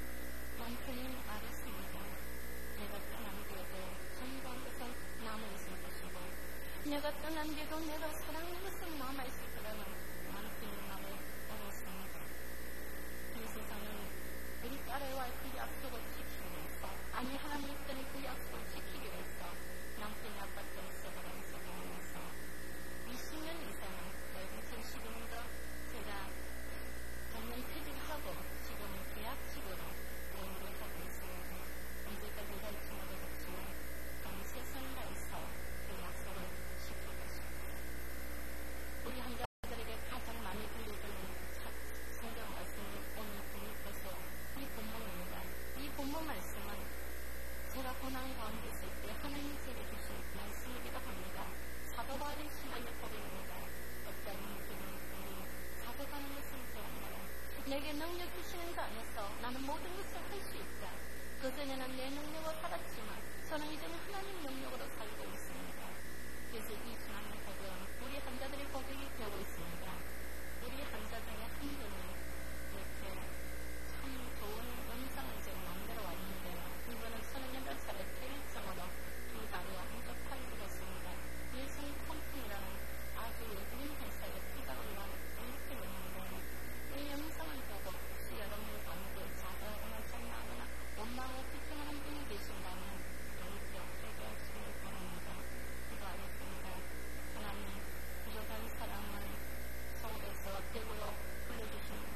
남편이 말했습니다. 내가 떠난 뒤에도 전도한 것은 남아있을 것이고 내가 떠난 뒤에도 내가 사랑하는 것은 남아있을 거라는 남편의 말을 얻었습니다. 이 세상은 우리 딸애와의 그 약속을 지키기 위해서, 아니 하나님 때문에 그 약속을 지키기 위해서 남편이 아파트에 써버리면서 보면서 이십 년 이상은 이천십이 년도 제가 작년 퇴직하고 지금은 계약직으로 일을 하고 있습니다. 언제까지 할지 모르겠지만 저는 최선을 다해서 그 약속을 지킬 것입니다. 우리 환자들에게 가장 많이 들려주는 성경 말씀이 오늘 본문에서 이 본문입니다. 이 본문 말씀은 제가 고난 가운데 있을 때 하나님 제게 주신 말씀이기도 합니다. 사도 바울의 신앙의 고백입니다. 어떤 분이 사도가는 것을 배웠나요? 내게 능력 주시는 자 안에서 나는 모든 것을 할 수 있다. 그전에는 내 능력으로 살았지만 저는 이제는 하나님 능력으로 살고 있습니다. 그래서 이 신앙의 고백은 우리 환자들의 고백이 되고 있습니다. 우리 환자 중에 한 분이 이렇게 참 좋은 영상을 제가 만들어 왔는데요. 이분은 서른여덟 살에 폐혈증으로 두 다리와 한쪽 팔을 잃었습니다. 윌슨 컴튼이라는 아주 외국인 회사에 피가 올라오는 이렇게 있는데 이 영상을 보고 혹시 여러분의 가운데 자가거나 장나거나 원망을 비판하는 분이 계신다면 이렇게 회개하시기 바랍니다. 기도하겠습니다. 하나님, 부족한 사랑을 서울에서 대구로 불러주신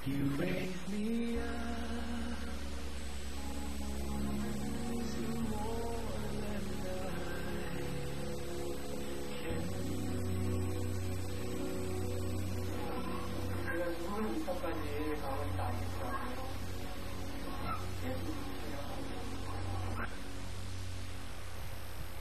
You raise me up to more than I 그래서 오늘부터까지 가만히 다